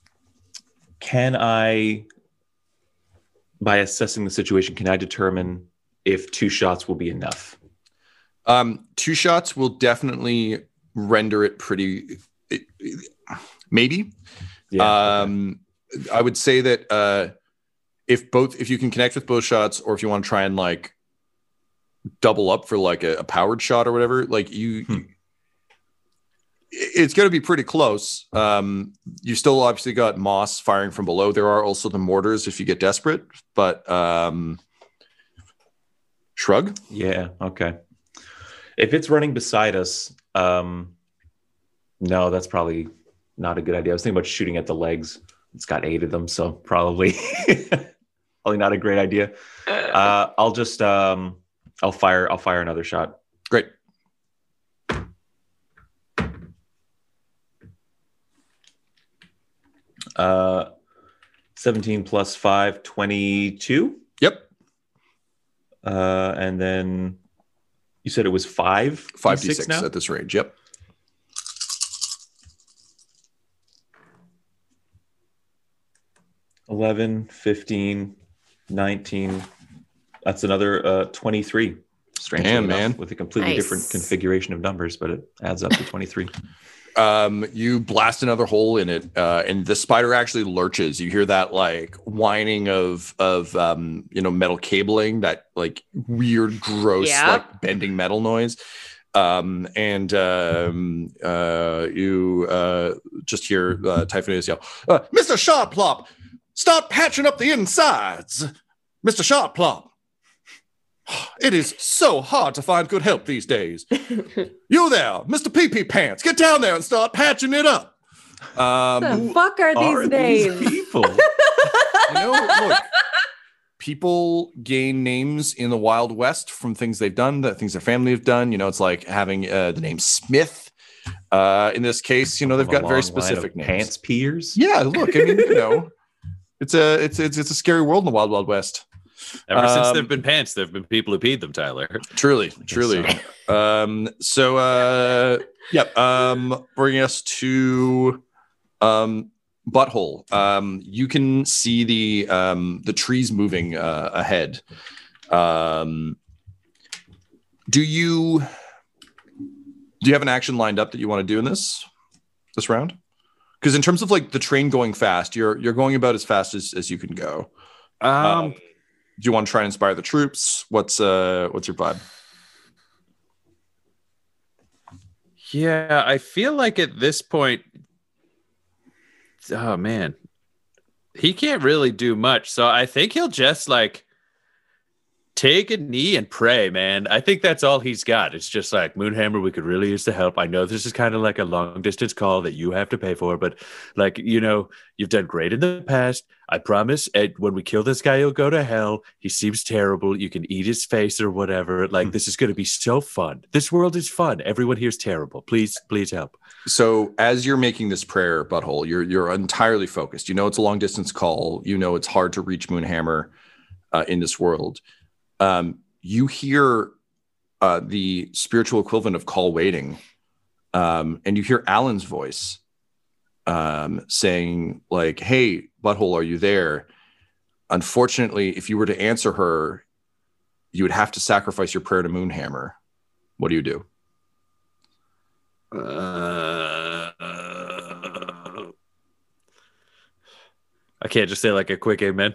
I, by assessing the situation, can I determine if 2 shots will be enough? 2 shots will definitely render it pretty... maybe. Yeah, okay. I would say that if you can connect with both shots, or if you want to try and like double up for like a powered shot or whatever, like it's going to be pretty close. You still obviously got Moss firing from below. There are also the mortars if you get desperate, but shrug. Yeah. Okay. If it's running beside us, no, that's probably not a good idea. I was thinking about shooting at the legs. It's got 8 of them, so probably not a great idea. I'll just I'll fire another shot. Great. 17 plus 5, 22. Yep. And then you said it was 5d6 now? at this range. Yep. 11, 15, 19. That's another 23. Strangely enough, man. with a completely different configuration of numbers, but it adds up to 23. You blast another hole in it, and the spider actually lurches. You hear that like whining of metal cabling, that like weird, gross, like bending metal noise. You just hear Typhonius yell, "Mr. Sharplop, start patching up the insides, Mr. Sharplop. It is so hard to find good help these days. You there, Mr. Pee-Pee Pants, get down there and start patching it up." The fuck are these names? People? Look, people gain names in the Wild West from things they've done, things their family have done. It's like having the name Smith. In this case, they've got very specific names. Pants peers. Yeah, look, I mean, it's a scary world in the Wild West. Ever since there've been pants, there've been people who peed them, Tyler. Truly. Bringing us to Butthole. You can see the trees moving ahead. Do you have an action lined up that you want to do in this round? Because in terms of like the train going fast, you're going about as fast as you can go. Do you want to try and inspire the troops? What's your vibe? Yeah, I feel like at this point, oh man, he can't really do much. So I think he'll just like take a knee and pray, man. I think that's all he's got. It's just like, Moonhammer, we could really use the help. I know this is kind of like a long distance call that you have to pay for, but like, you've done great in the past. I promise, Ed, when we kill this guy, he'll go to hell. He seems terrible. You can eat his face or whatever. Like, this is going to be so fun. This world is fun. Everyone here is terrible. Please help. So as you're making this prayer, Butthole, you're entirely focused. It's a long distance call. It's hard to reach Moonhammer in this world. You hear the spiritual equivalent of call waiting, and you hear Alan's voice saying like, "Hey, Butthole, are you there? Unfortunately, if you were to answer her, you would have to sacrifice your prayer to Moonhammer. What do you do?" I can't just say like a quick amen.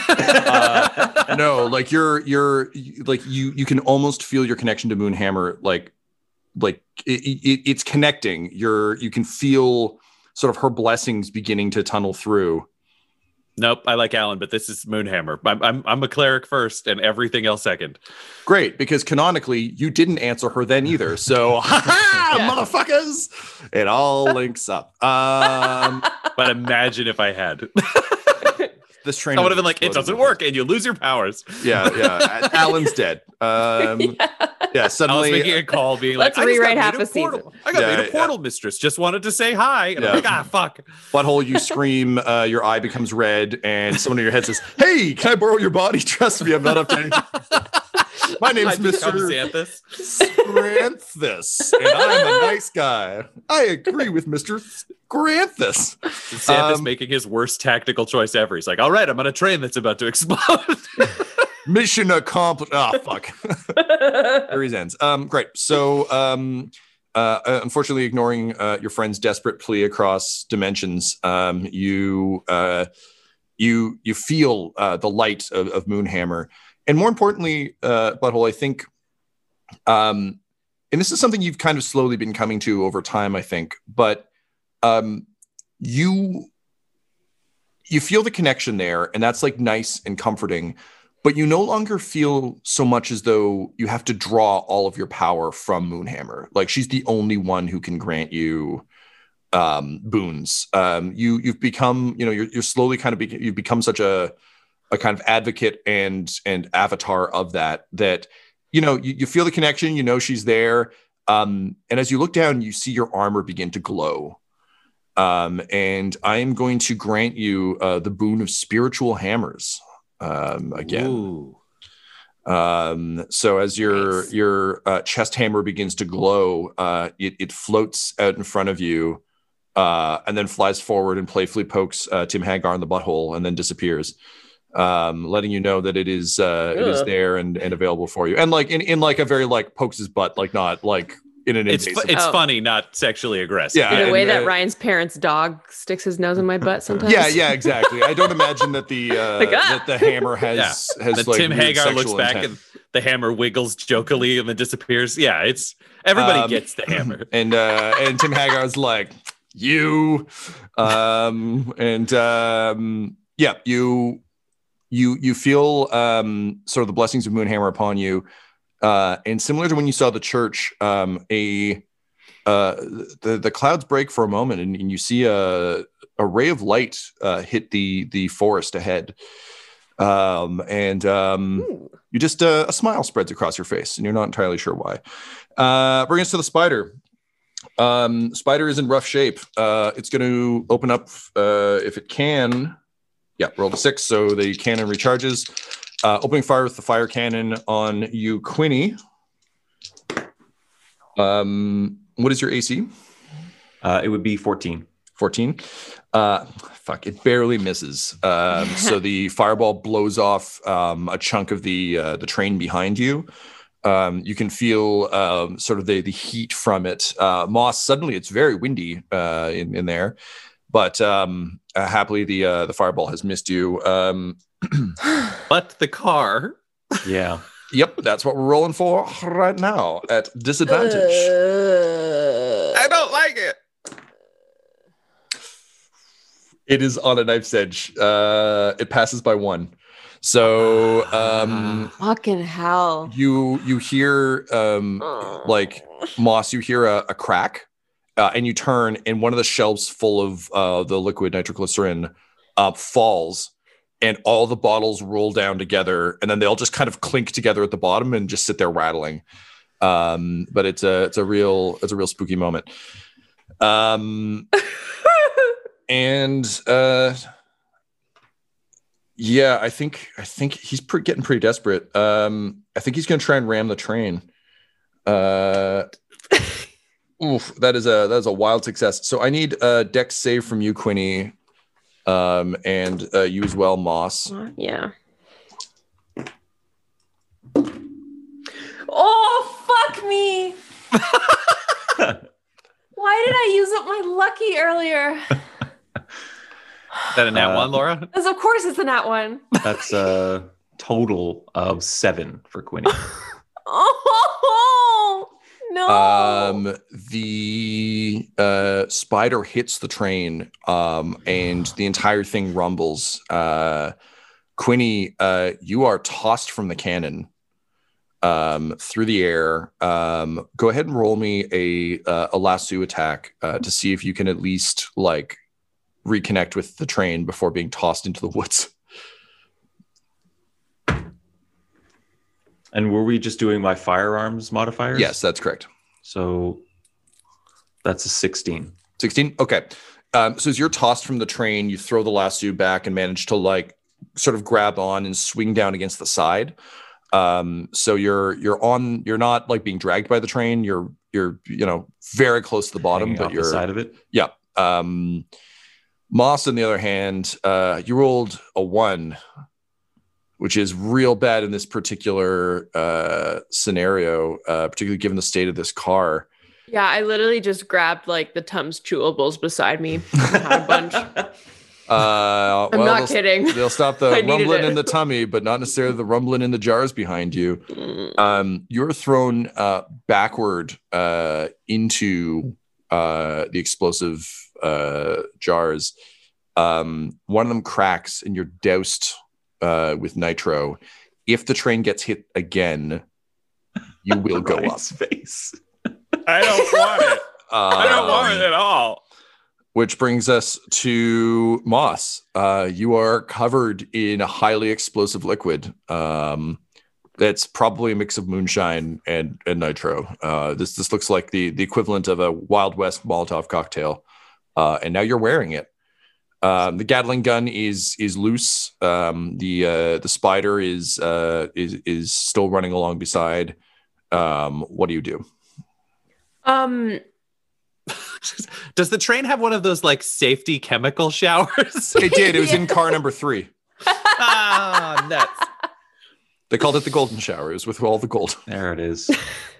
No, like you're like you can almost feel your connection to Moonhammer. Like it's connecting. You can feel sort of her blessings beginning to tunnel through. Nope, I like Alan, but this is Moonhammer. I'm a cleric first and everything else second. Great, because canonically you didn't answer her then either. So motherfuckers, it all links up. But imagine if I had. This train I would have been like, it doesn't work, and you lose your powers. Yeah. Alan's dead. Suddenly I was making a call, being like, let's rewrite half a season. I got made a portal mistress. Just wanted to say hi, and I'm like, fuck. Butthole, you scream. Your eye becomes red, and someone in your head says, "Hey, can I borrow your body? Trust me, I'm not up to anything." My name's Mr. Xanthus. Granthus, and I'm a nice guy. I agree with Mr. Granthus. Xanthus making his worst tactical choice ever. He's like, all right, I'm on a train that's about to explode. Mission accomplished. Oh, fuck. Series ends. Great. So, unfortunately, ignoring your friend's desperate plea across dimensions, you feel the light of Moonhammer. And more importantly, Butthole, I think, and this is something you've kind of slowly been coming to over time, I think, but you feel the connection there, and that's like nice and comforting, but you no longer feel so much as though you have to draw all of your power from Moonhammer. Like, she's the only one who can grant you boons. You've become, you're slowly kind of you've become such a kind of advocate and avatar of that you feel the connection. She's there, and as you look down, you see your armor begin to glow. And I am going to grant you the boon of spiritual hammers again. Ooh. So as your chest hammer begins to glow, it floats out in front of you, and then flies forward and playfully pokes Tim Hagar in the butthole and then disappears, letting you know that it is there and available for you. And like in like a very like pokes his butt, like not like in an it's funny, not sexually aggressive. Yeah, in a way that Ryan's parents' dog sticks his nose in my butt sometimes. Yeah, exactly. I don't imagine that that the hammer has the like Tim Hagar looks intent. back and the hammer wiggles jokily and then disappears. Yeah, it's everybody gets the hammer. And Tim Hagar's like, you you feel sort of the blessings of Moonhammer upon you. And similar to when you saw the church, the clouds break for a moment, and you see a ray of light hit the forest ahead, you just a smile spreads across your face, and you're not entirely sure why. Bring us to the spider. Spider is in rough shape. It's going to open up if it can. Yeah, roll a 6, so the cannon recharges. Opening fire with the fire cannon on you, Quinny. What is your AC? It would be 14. 14? Fuck, it barely misses. So the fireball blows off a chunk of the train behind you. You can feel sort of the heat from it. Moss, suddenly it's very windy in there. But happily, the fireball has missed you. But the car. Yeah. Yep, that's what we're rolling for right now at disadvantage. I don't like it. It is on a knife's edge. It passes by 1. So fucking hell. You hear like Moss, you hear a crack. And you turn, and one of the shelves full of the liquid nitroglycerin falls, and all the bottles roll down together, and then they all just kind of clink together at the bottom and just sit there rattling. But it's a real spooky moment. Yeah, I think he's getting pretty desperate. I think he's going to try and ram the train. Oof, that is a wild success. So I need a dex save from you, Quinny, and you as well, Moss. Yeah. Oh, fuck me. Why did I use up my lucky earlier? Is that a nat 1, Laura? Because of course it's a nat 1. That's a total of 7 for Quinny. Oh, no. The spider hits the train, and the entire thing rumbles. Quinny, you are tossed from the cannon through the air. Go ahead and roll me a lasso attack to see if you can at least like reconnect with the train before being tossed into the woods. And were we just doing my firearms modifiers? Yes, that's correct. So that's a 16. 16? Okay. So as you're tossed from the train, you throw the lasso back and manage to like sort of grab on and swing down against the side. So you're not like being dragged by the train. You're very close to the bottom, but you're the side of it. Yeah. Moss, on the other hand, you rolled a 1, which is real bad in this particular scenario, particularly given the state of this car. Yeah, I literally just grabbed like the Tums chewables beside me. Had a bunch. I'm not kidding. They'll stop the rumbling in the tummy, but not necessarily the rumbling in the jars behind you. You're thrown backward into the explosive jars. One of them cracks and you're doused with nitro. If the train gets hit again, you will go up. Face. I don't want it. I don't want it at all. which brings us to Moss. You are covered in a highly explosive liquid. That's probably a mix of moonshine and nitro. This looks like the equivalent of a Wild West Molotov cocktail. And now you're wearing it. The Gatling gun is loose. The spider is still running along beside. What do you do? Does the train have one of those like safety chemical showers? It did. It was in car number 3. Ah, nuts. They called it the golden shower. It was with all the gold. There it is.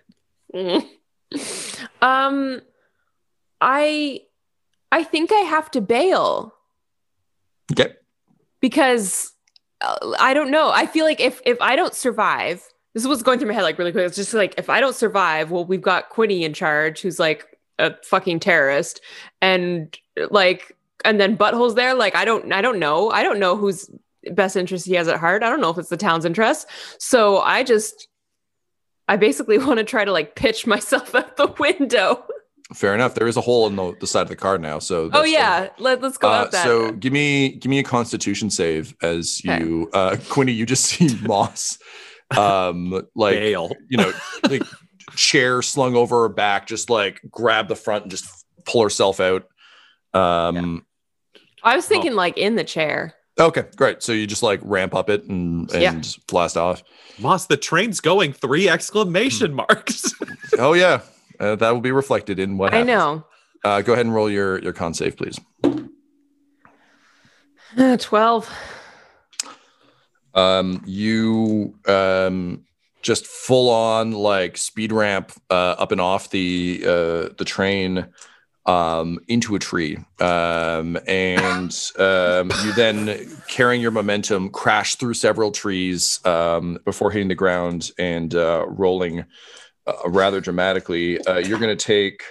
I think I have to bail Okay. because I don't know. I feel like if I don't survive, this is what's going through my head like really quick. It's just like if I don't survive, well, we've got Quinny in charge, who's like a fucking terrorist, and then Butthole's there. Like I don't know. I don't know whose best interest he has at heart. I don't know if it's the town's interest. So I basically want to try to like pitch myself out the window. Fair enough. There is a hole in the side of the car now. So let's go out that. So give me a Constitution save as you, Quinny. You just see Moss, like Bail. like chair slung over her back, just like grab the front and just pull herself out. I was thinking like in the chair. Okay, great. So you just like ramp up it and blast off. Moss, the train's going 3 exclamation marks. Oh yeah. That will be reflected in what happens. I know. Go ahead and roll your con save, please. 12. You just full on like speed ramp up and off the train into a tree, and you then, carrying your momentum, crash through several trees before hitting the ground and rolling. Rather dramatically, you're going to take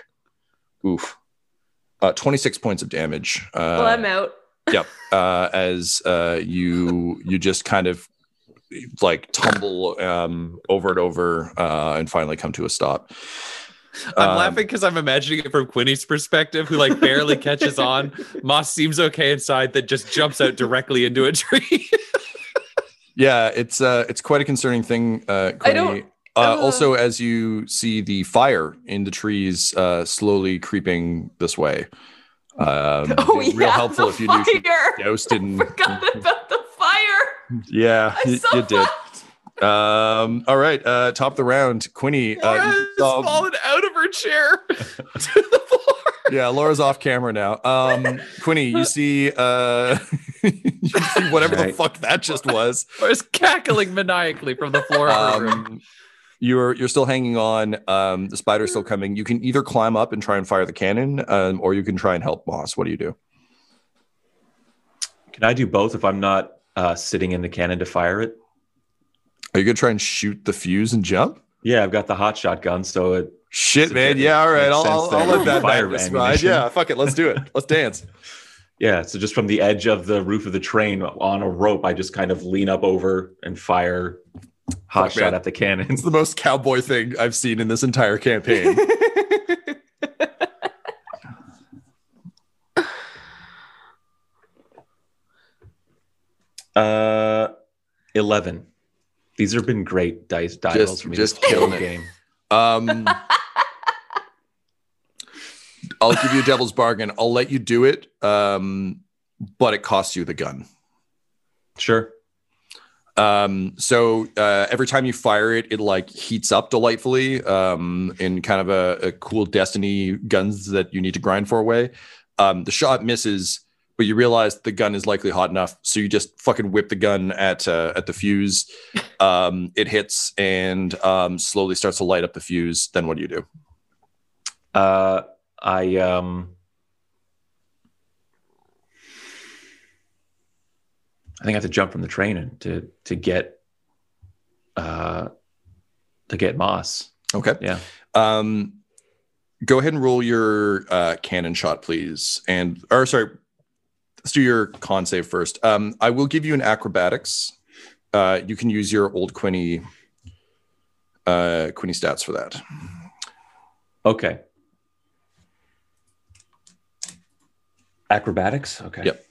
26 points of damage. Well, I'm out. Yep. As you just kind of like tumble over and over and finally come to a stop. I'm laughing because I'm imagining it from Quinny's perspective, who like barely catches on. Moss seems okay inside, that just jumps out directly into a tree. Yeah, it's quite a concerning thing, Quinny. Also, as you see the fire in the trees slowly creeping this way. Real helpful if you knew she doused in. Forgot about the fire. Yeah, you did. All right, top of the round, Quinny. Laura's fallen out of her chair to the floor. Yeah, Laura's off camera now. Quinny, you see, whatever the fuck that just was. Laura's cackling maniacally from the floor of her room. You're still hanging on. The spider's still coming. You can either climb up and try and fire the cannon, or you can try and help Moss. What do you do? Can I do both if I'm not sitting in the cannon to fire it? Are you gonna try and shoot the fuse and jump? Yeah, I've got the hot shotgun, so it. Shit, man. Yeah, all right. I'll let that fire ride. Yeah, fuck it. Let's do it. Let's dance. Yeah, so just from the edge of the roof of the train on a rope, I just kind of lean up over and fire hot shot at the cannon. It's the most cowboy thing I've seen in this entire campaign. 11. These have been great dice dials for me. Just this killing whole it. game. I'll give you a devil's bargain. I'll let you do it, but it costs you the gun. Sure. So every time you fire it, it like heats up delightfully in kind of a cool Destiny guns that you need to grind for way. The shot misses, but you realize the gun is likely hot enough, so you just fucking whip the gun at the fuse. It hits and slowly starts to light up the fuse. Then what do you do? I think I have to jump from the train and to get Moss. Okay. Yeah. Go ahead and roll your cannon shot, please. Let's do your con save first. I will give you an acrobatics. You can use your old Quinny stats for that. Okay. Acrobatics. Okay. Yep.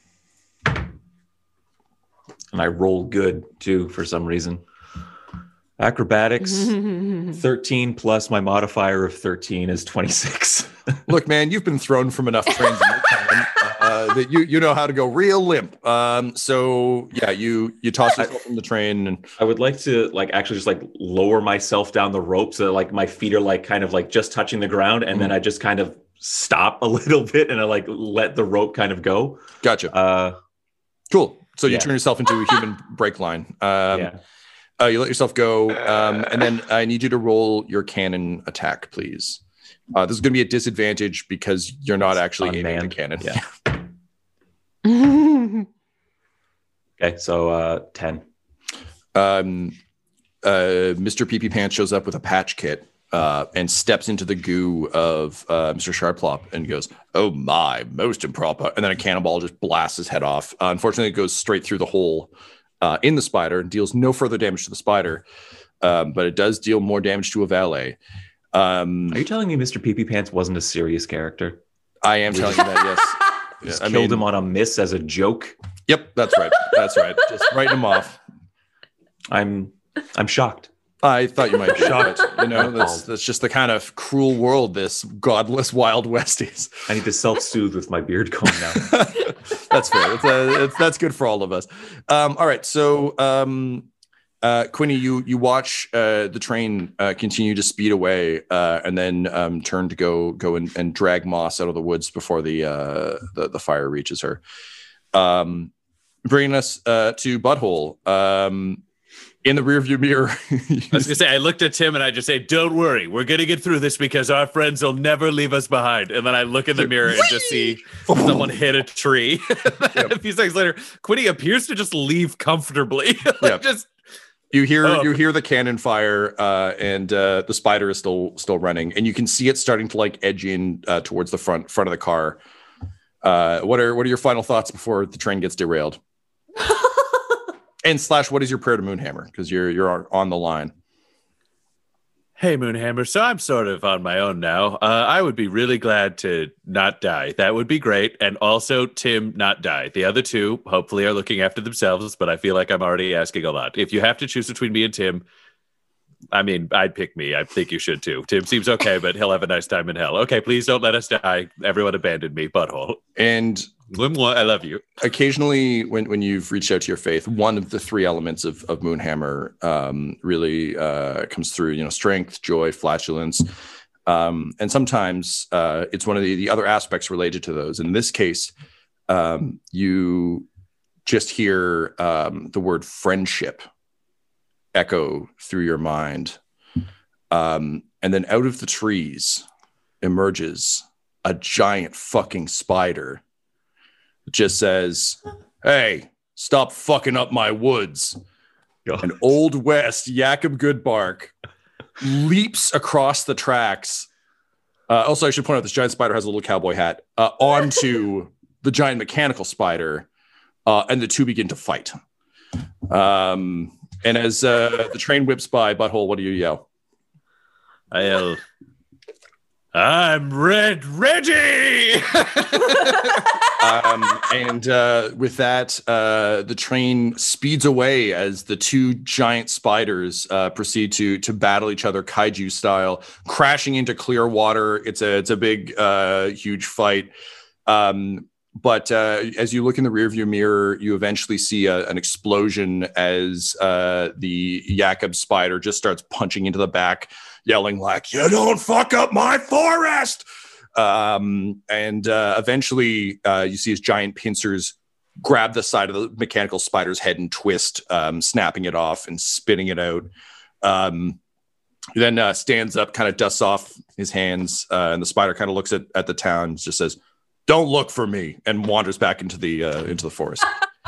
And I roll good too for some reason. Acrobatics 13 plus my modifier of 13 is 26. Look, man, you've been thrown from enough trains in your time that you know how to go real limp. So yeah, you toss yourself from the train, and I would like to actually just lower myself down the rope so that my feet are kind of just touching the ground, and then I just kind of stop a little bit and I let the rope kind of go. Gotcha. Cool. So you turn yourself into a human brake line. You let yourself go, and then I need you to roll your cannon attack, please. This is going to be a disadvantage because you're not actually aiming the cannon. Yeah. Okay, so 10. Mr. PP Pants shows up with a patch kit and steps into the goo of Mr. Sharplop and goes, "Oh my, most improper!" And then a cannonball just blasts his head off. Unfortunately, it goes straight through the hole in the spider and deals no further damage to the spider, but it does deal more damage to a valet. Are you telling me Mr. PP Pants wasn't a serious character? I am telling you that, yes. Just killed him on a miss as a joke. Yep, that's right. That's right. Just writing him off. I'm shocked. I thought you might be shocked. That's just the kind of cruel world this godless Wild West is. I need to self-soothe with my beard comb now. That's fair. That's good for all of us. All right, so Quinny, you watch the train continue to speed away, and then turn to go and drag Moss out of the woods before the fire reaches her. Bringing us to Butthole. In the rearview mirror. I was gonna say, I looked at Tim and I just say, "Don't worry, we're gonna get through this because our friends will never leave us behind." And then I look in the mirror and just see someone hit a tree. A few seconds later, Quinny appears to just leave comfortably. You hear the cannon fire, and the spider is still running, and you can see it starting to edge in towards the front of the car. What are your final thoughts before the train gets derailed? And / what is your prayer to Moonhammer? Because you're on the line. Hey, Moonhammer. So I'm sort of on my own now. I would be really glad to not die. That would be great. And also Tim not die. The other two hopefully are looking after themselves, but I feel like I'm already asking a lot. If you have to choose between me and Tim, I mean, I'd pick me. I think you should too. Tim seems okay, but he'll have a nice time in hell. Okay, please don't let us die. Everyone abandoned me, Butthole. And I love you. Occasionally, when you've reached out to your faith, one of the three elements of Moonhammer really comes through. Strength, joy, flatulence, and sometimes it's one of the other aspects related to those. In this case, you just hear the word friendship echo through your mind, and then out of the trees emerges a giant fucking spider. Just says, "Hey, stop fucking up my woods." God. And Old West Jacob Goodbark leaps across the tracks. Also, I should point out this giant spider has a little cowboy hat onto the giant mechanical spider, and the two begin to fight. And as the train whips by, Butthole, what do you yell? I yell, "I'm ready!" And with that, the train speeds away as the two giant spiders proceed to battle each other, kaiju style, crashing into clear water. It's a big, huge fight. But as you look in the rearview mirror, you eventually see an explosion as the Jakob spider just starts punching into the back, yelling like, "You don't fuck up my forest!" And eventually you see his giant pincers grab the side of the mechanical spider's head and twist, snapping it off and spitting it out. He then stands up, kind of dusts off his hands, and the spider kind of looks at the town, just says, "Don't look for me," and wanders back into the forest.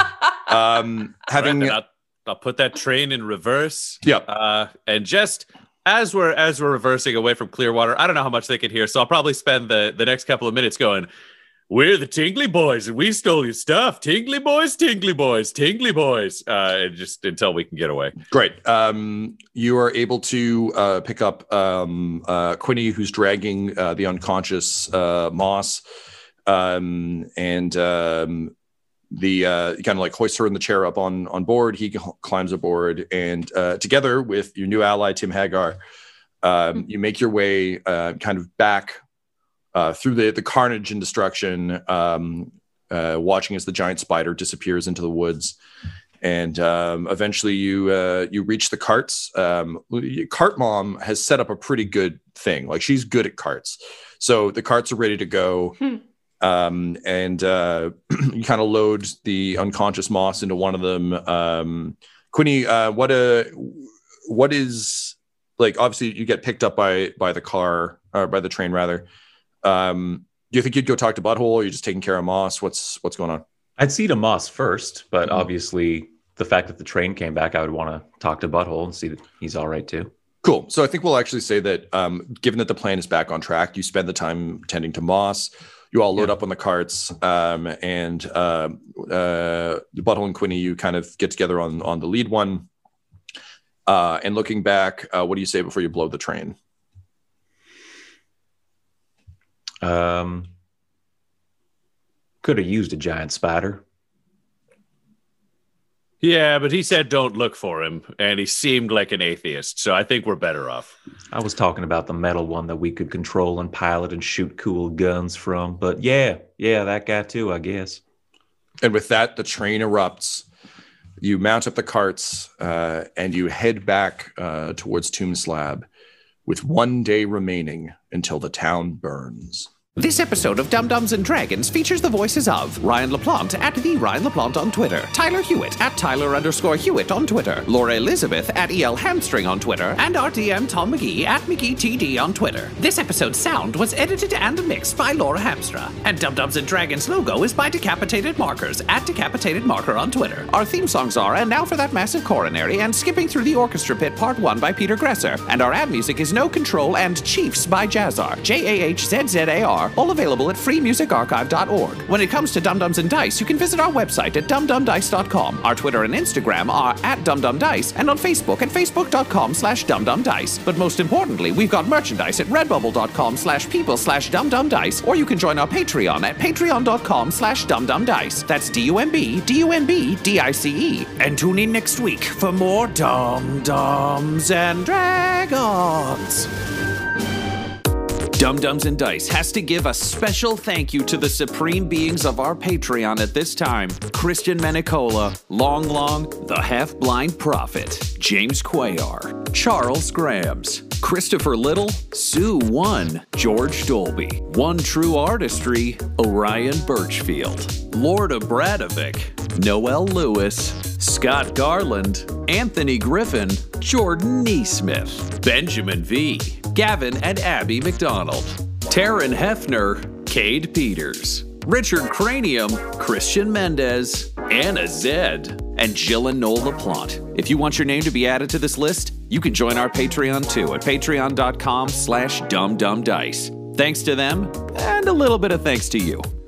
I'll put that train in reverse. Yeah. And just as we're reversing away from Clearwater, I don't know how much they can hear, so I'll probably spend the next couple of minutes going, "We're the Tingly Boys, and we stole your stuff. Tingly Boys, Tingly Boys, Tingly Boys." Just until we can get away. Great. You are able to pick up Quinny, who's dragging the unconscious Moss. You kind of like hoist her in the chair up on board. He climbs aboard, and together with your new ally Tim Hagar, you make your way kind of back through the carnage and destruction, watching as the giant spider disappears into the woods. And eventually you reach the carts. Cart Mom has set up a pretty good thing. Like, she's good at carts. So the carts are ready to go. And you kind of load the unconscious Moss into one of them. Quinny, what is, like, obviously you get picked up by the car, or by the train rather. Do you think you'd go talk to Butthole, or you're just taking care of Moss? What's going on? I'd see to Moss first, but obviously the fact that the train came back, I would want to talk to Butthole and see that he's all right too. Cool. So I think we'll actually say that given that the plan is back on track, you spend the time tending to Moss. You all load up on the carts, and the Butthole and Quinny, you kind of get together on the lead one. And looking back, what do you say before you blow the train? Could have used a giant spider. Yeah, but he said don't look for him, and he seemed like an atheist, so I think we're better off. I was talking about the metal one that we could control and pilot and shoot cool guns from, but yeah, that guy too, I guess. And with that, the train erupts. You mount up the carts, and you head back towards Tomb Slab, with 1 day remaining until the town burns. This episode of Dum-Dums and Dragons features the voices of Ryan LaPlante at the Ryan LaPlante on Twitter, Tyler Hewitt at Tyler_Hewitt on Twitter, Laura Elizabeth at EL Hamstring on Twitter, and our DM Tom McGee at McGeeTD on Twitter. This episode's sound was edited and mixed by Laura Hamstra, and Dum-Dums and Dragons logo is by Decapitated Markers at Decapitated Marker on Twitter. Our theme songs are And Now for That Massive Coronary and Skipping Through the Orchestra Pit Part 1 by Peter Gresser, and our ad music is No Control and Chiefs by Jazzar, JAHZZAR, all available at freemusicarchive.org. When it comes to Dum-Dums and Dice, you can visit our website at dumdumdice.com. Our Twitter and Instagram are at dumdumdice, and on Facebook at facebook.com/dumdumdice. But most importantly, we've got merchandise at redbubble.com/people/dumdumdice, or you can join our Patreon at patreon.com/dumdumdice. That's DUMBDICE. And tune in next week for more Dum-Dums and Dragons. Dum-Dums and Dice has to give a special thank you to the supreme beings of our Patreon at this time. Christian Menicola, Long, the Half-Blind Prophet, James Cuellar, Charles Grams, Christopher Little, Sue One, George Dolby, One True Artistry, Orion Birchfield, Lord of Bradovic, Noel Lewis, Scott Garland, Anthony Griffin, Jordan Neesmith, Benjamin V., Gavin and Abby McDonald, Taryn Hefner, Cade Peters, Richard Cranium, Christian Mendez, Anna Zed, and Jill and Noel LaPlante. If you want your name to be added to this list, you can join our Patreon too at patreon.com/dumdumdice. Thanks to them, and a little bit of thanks to you.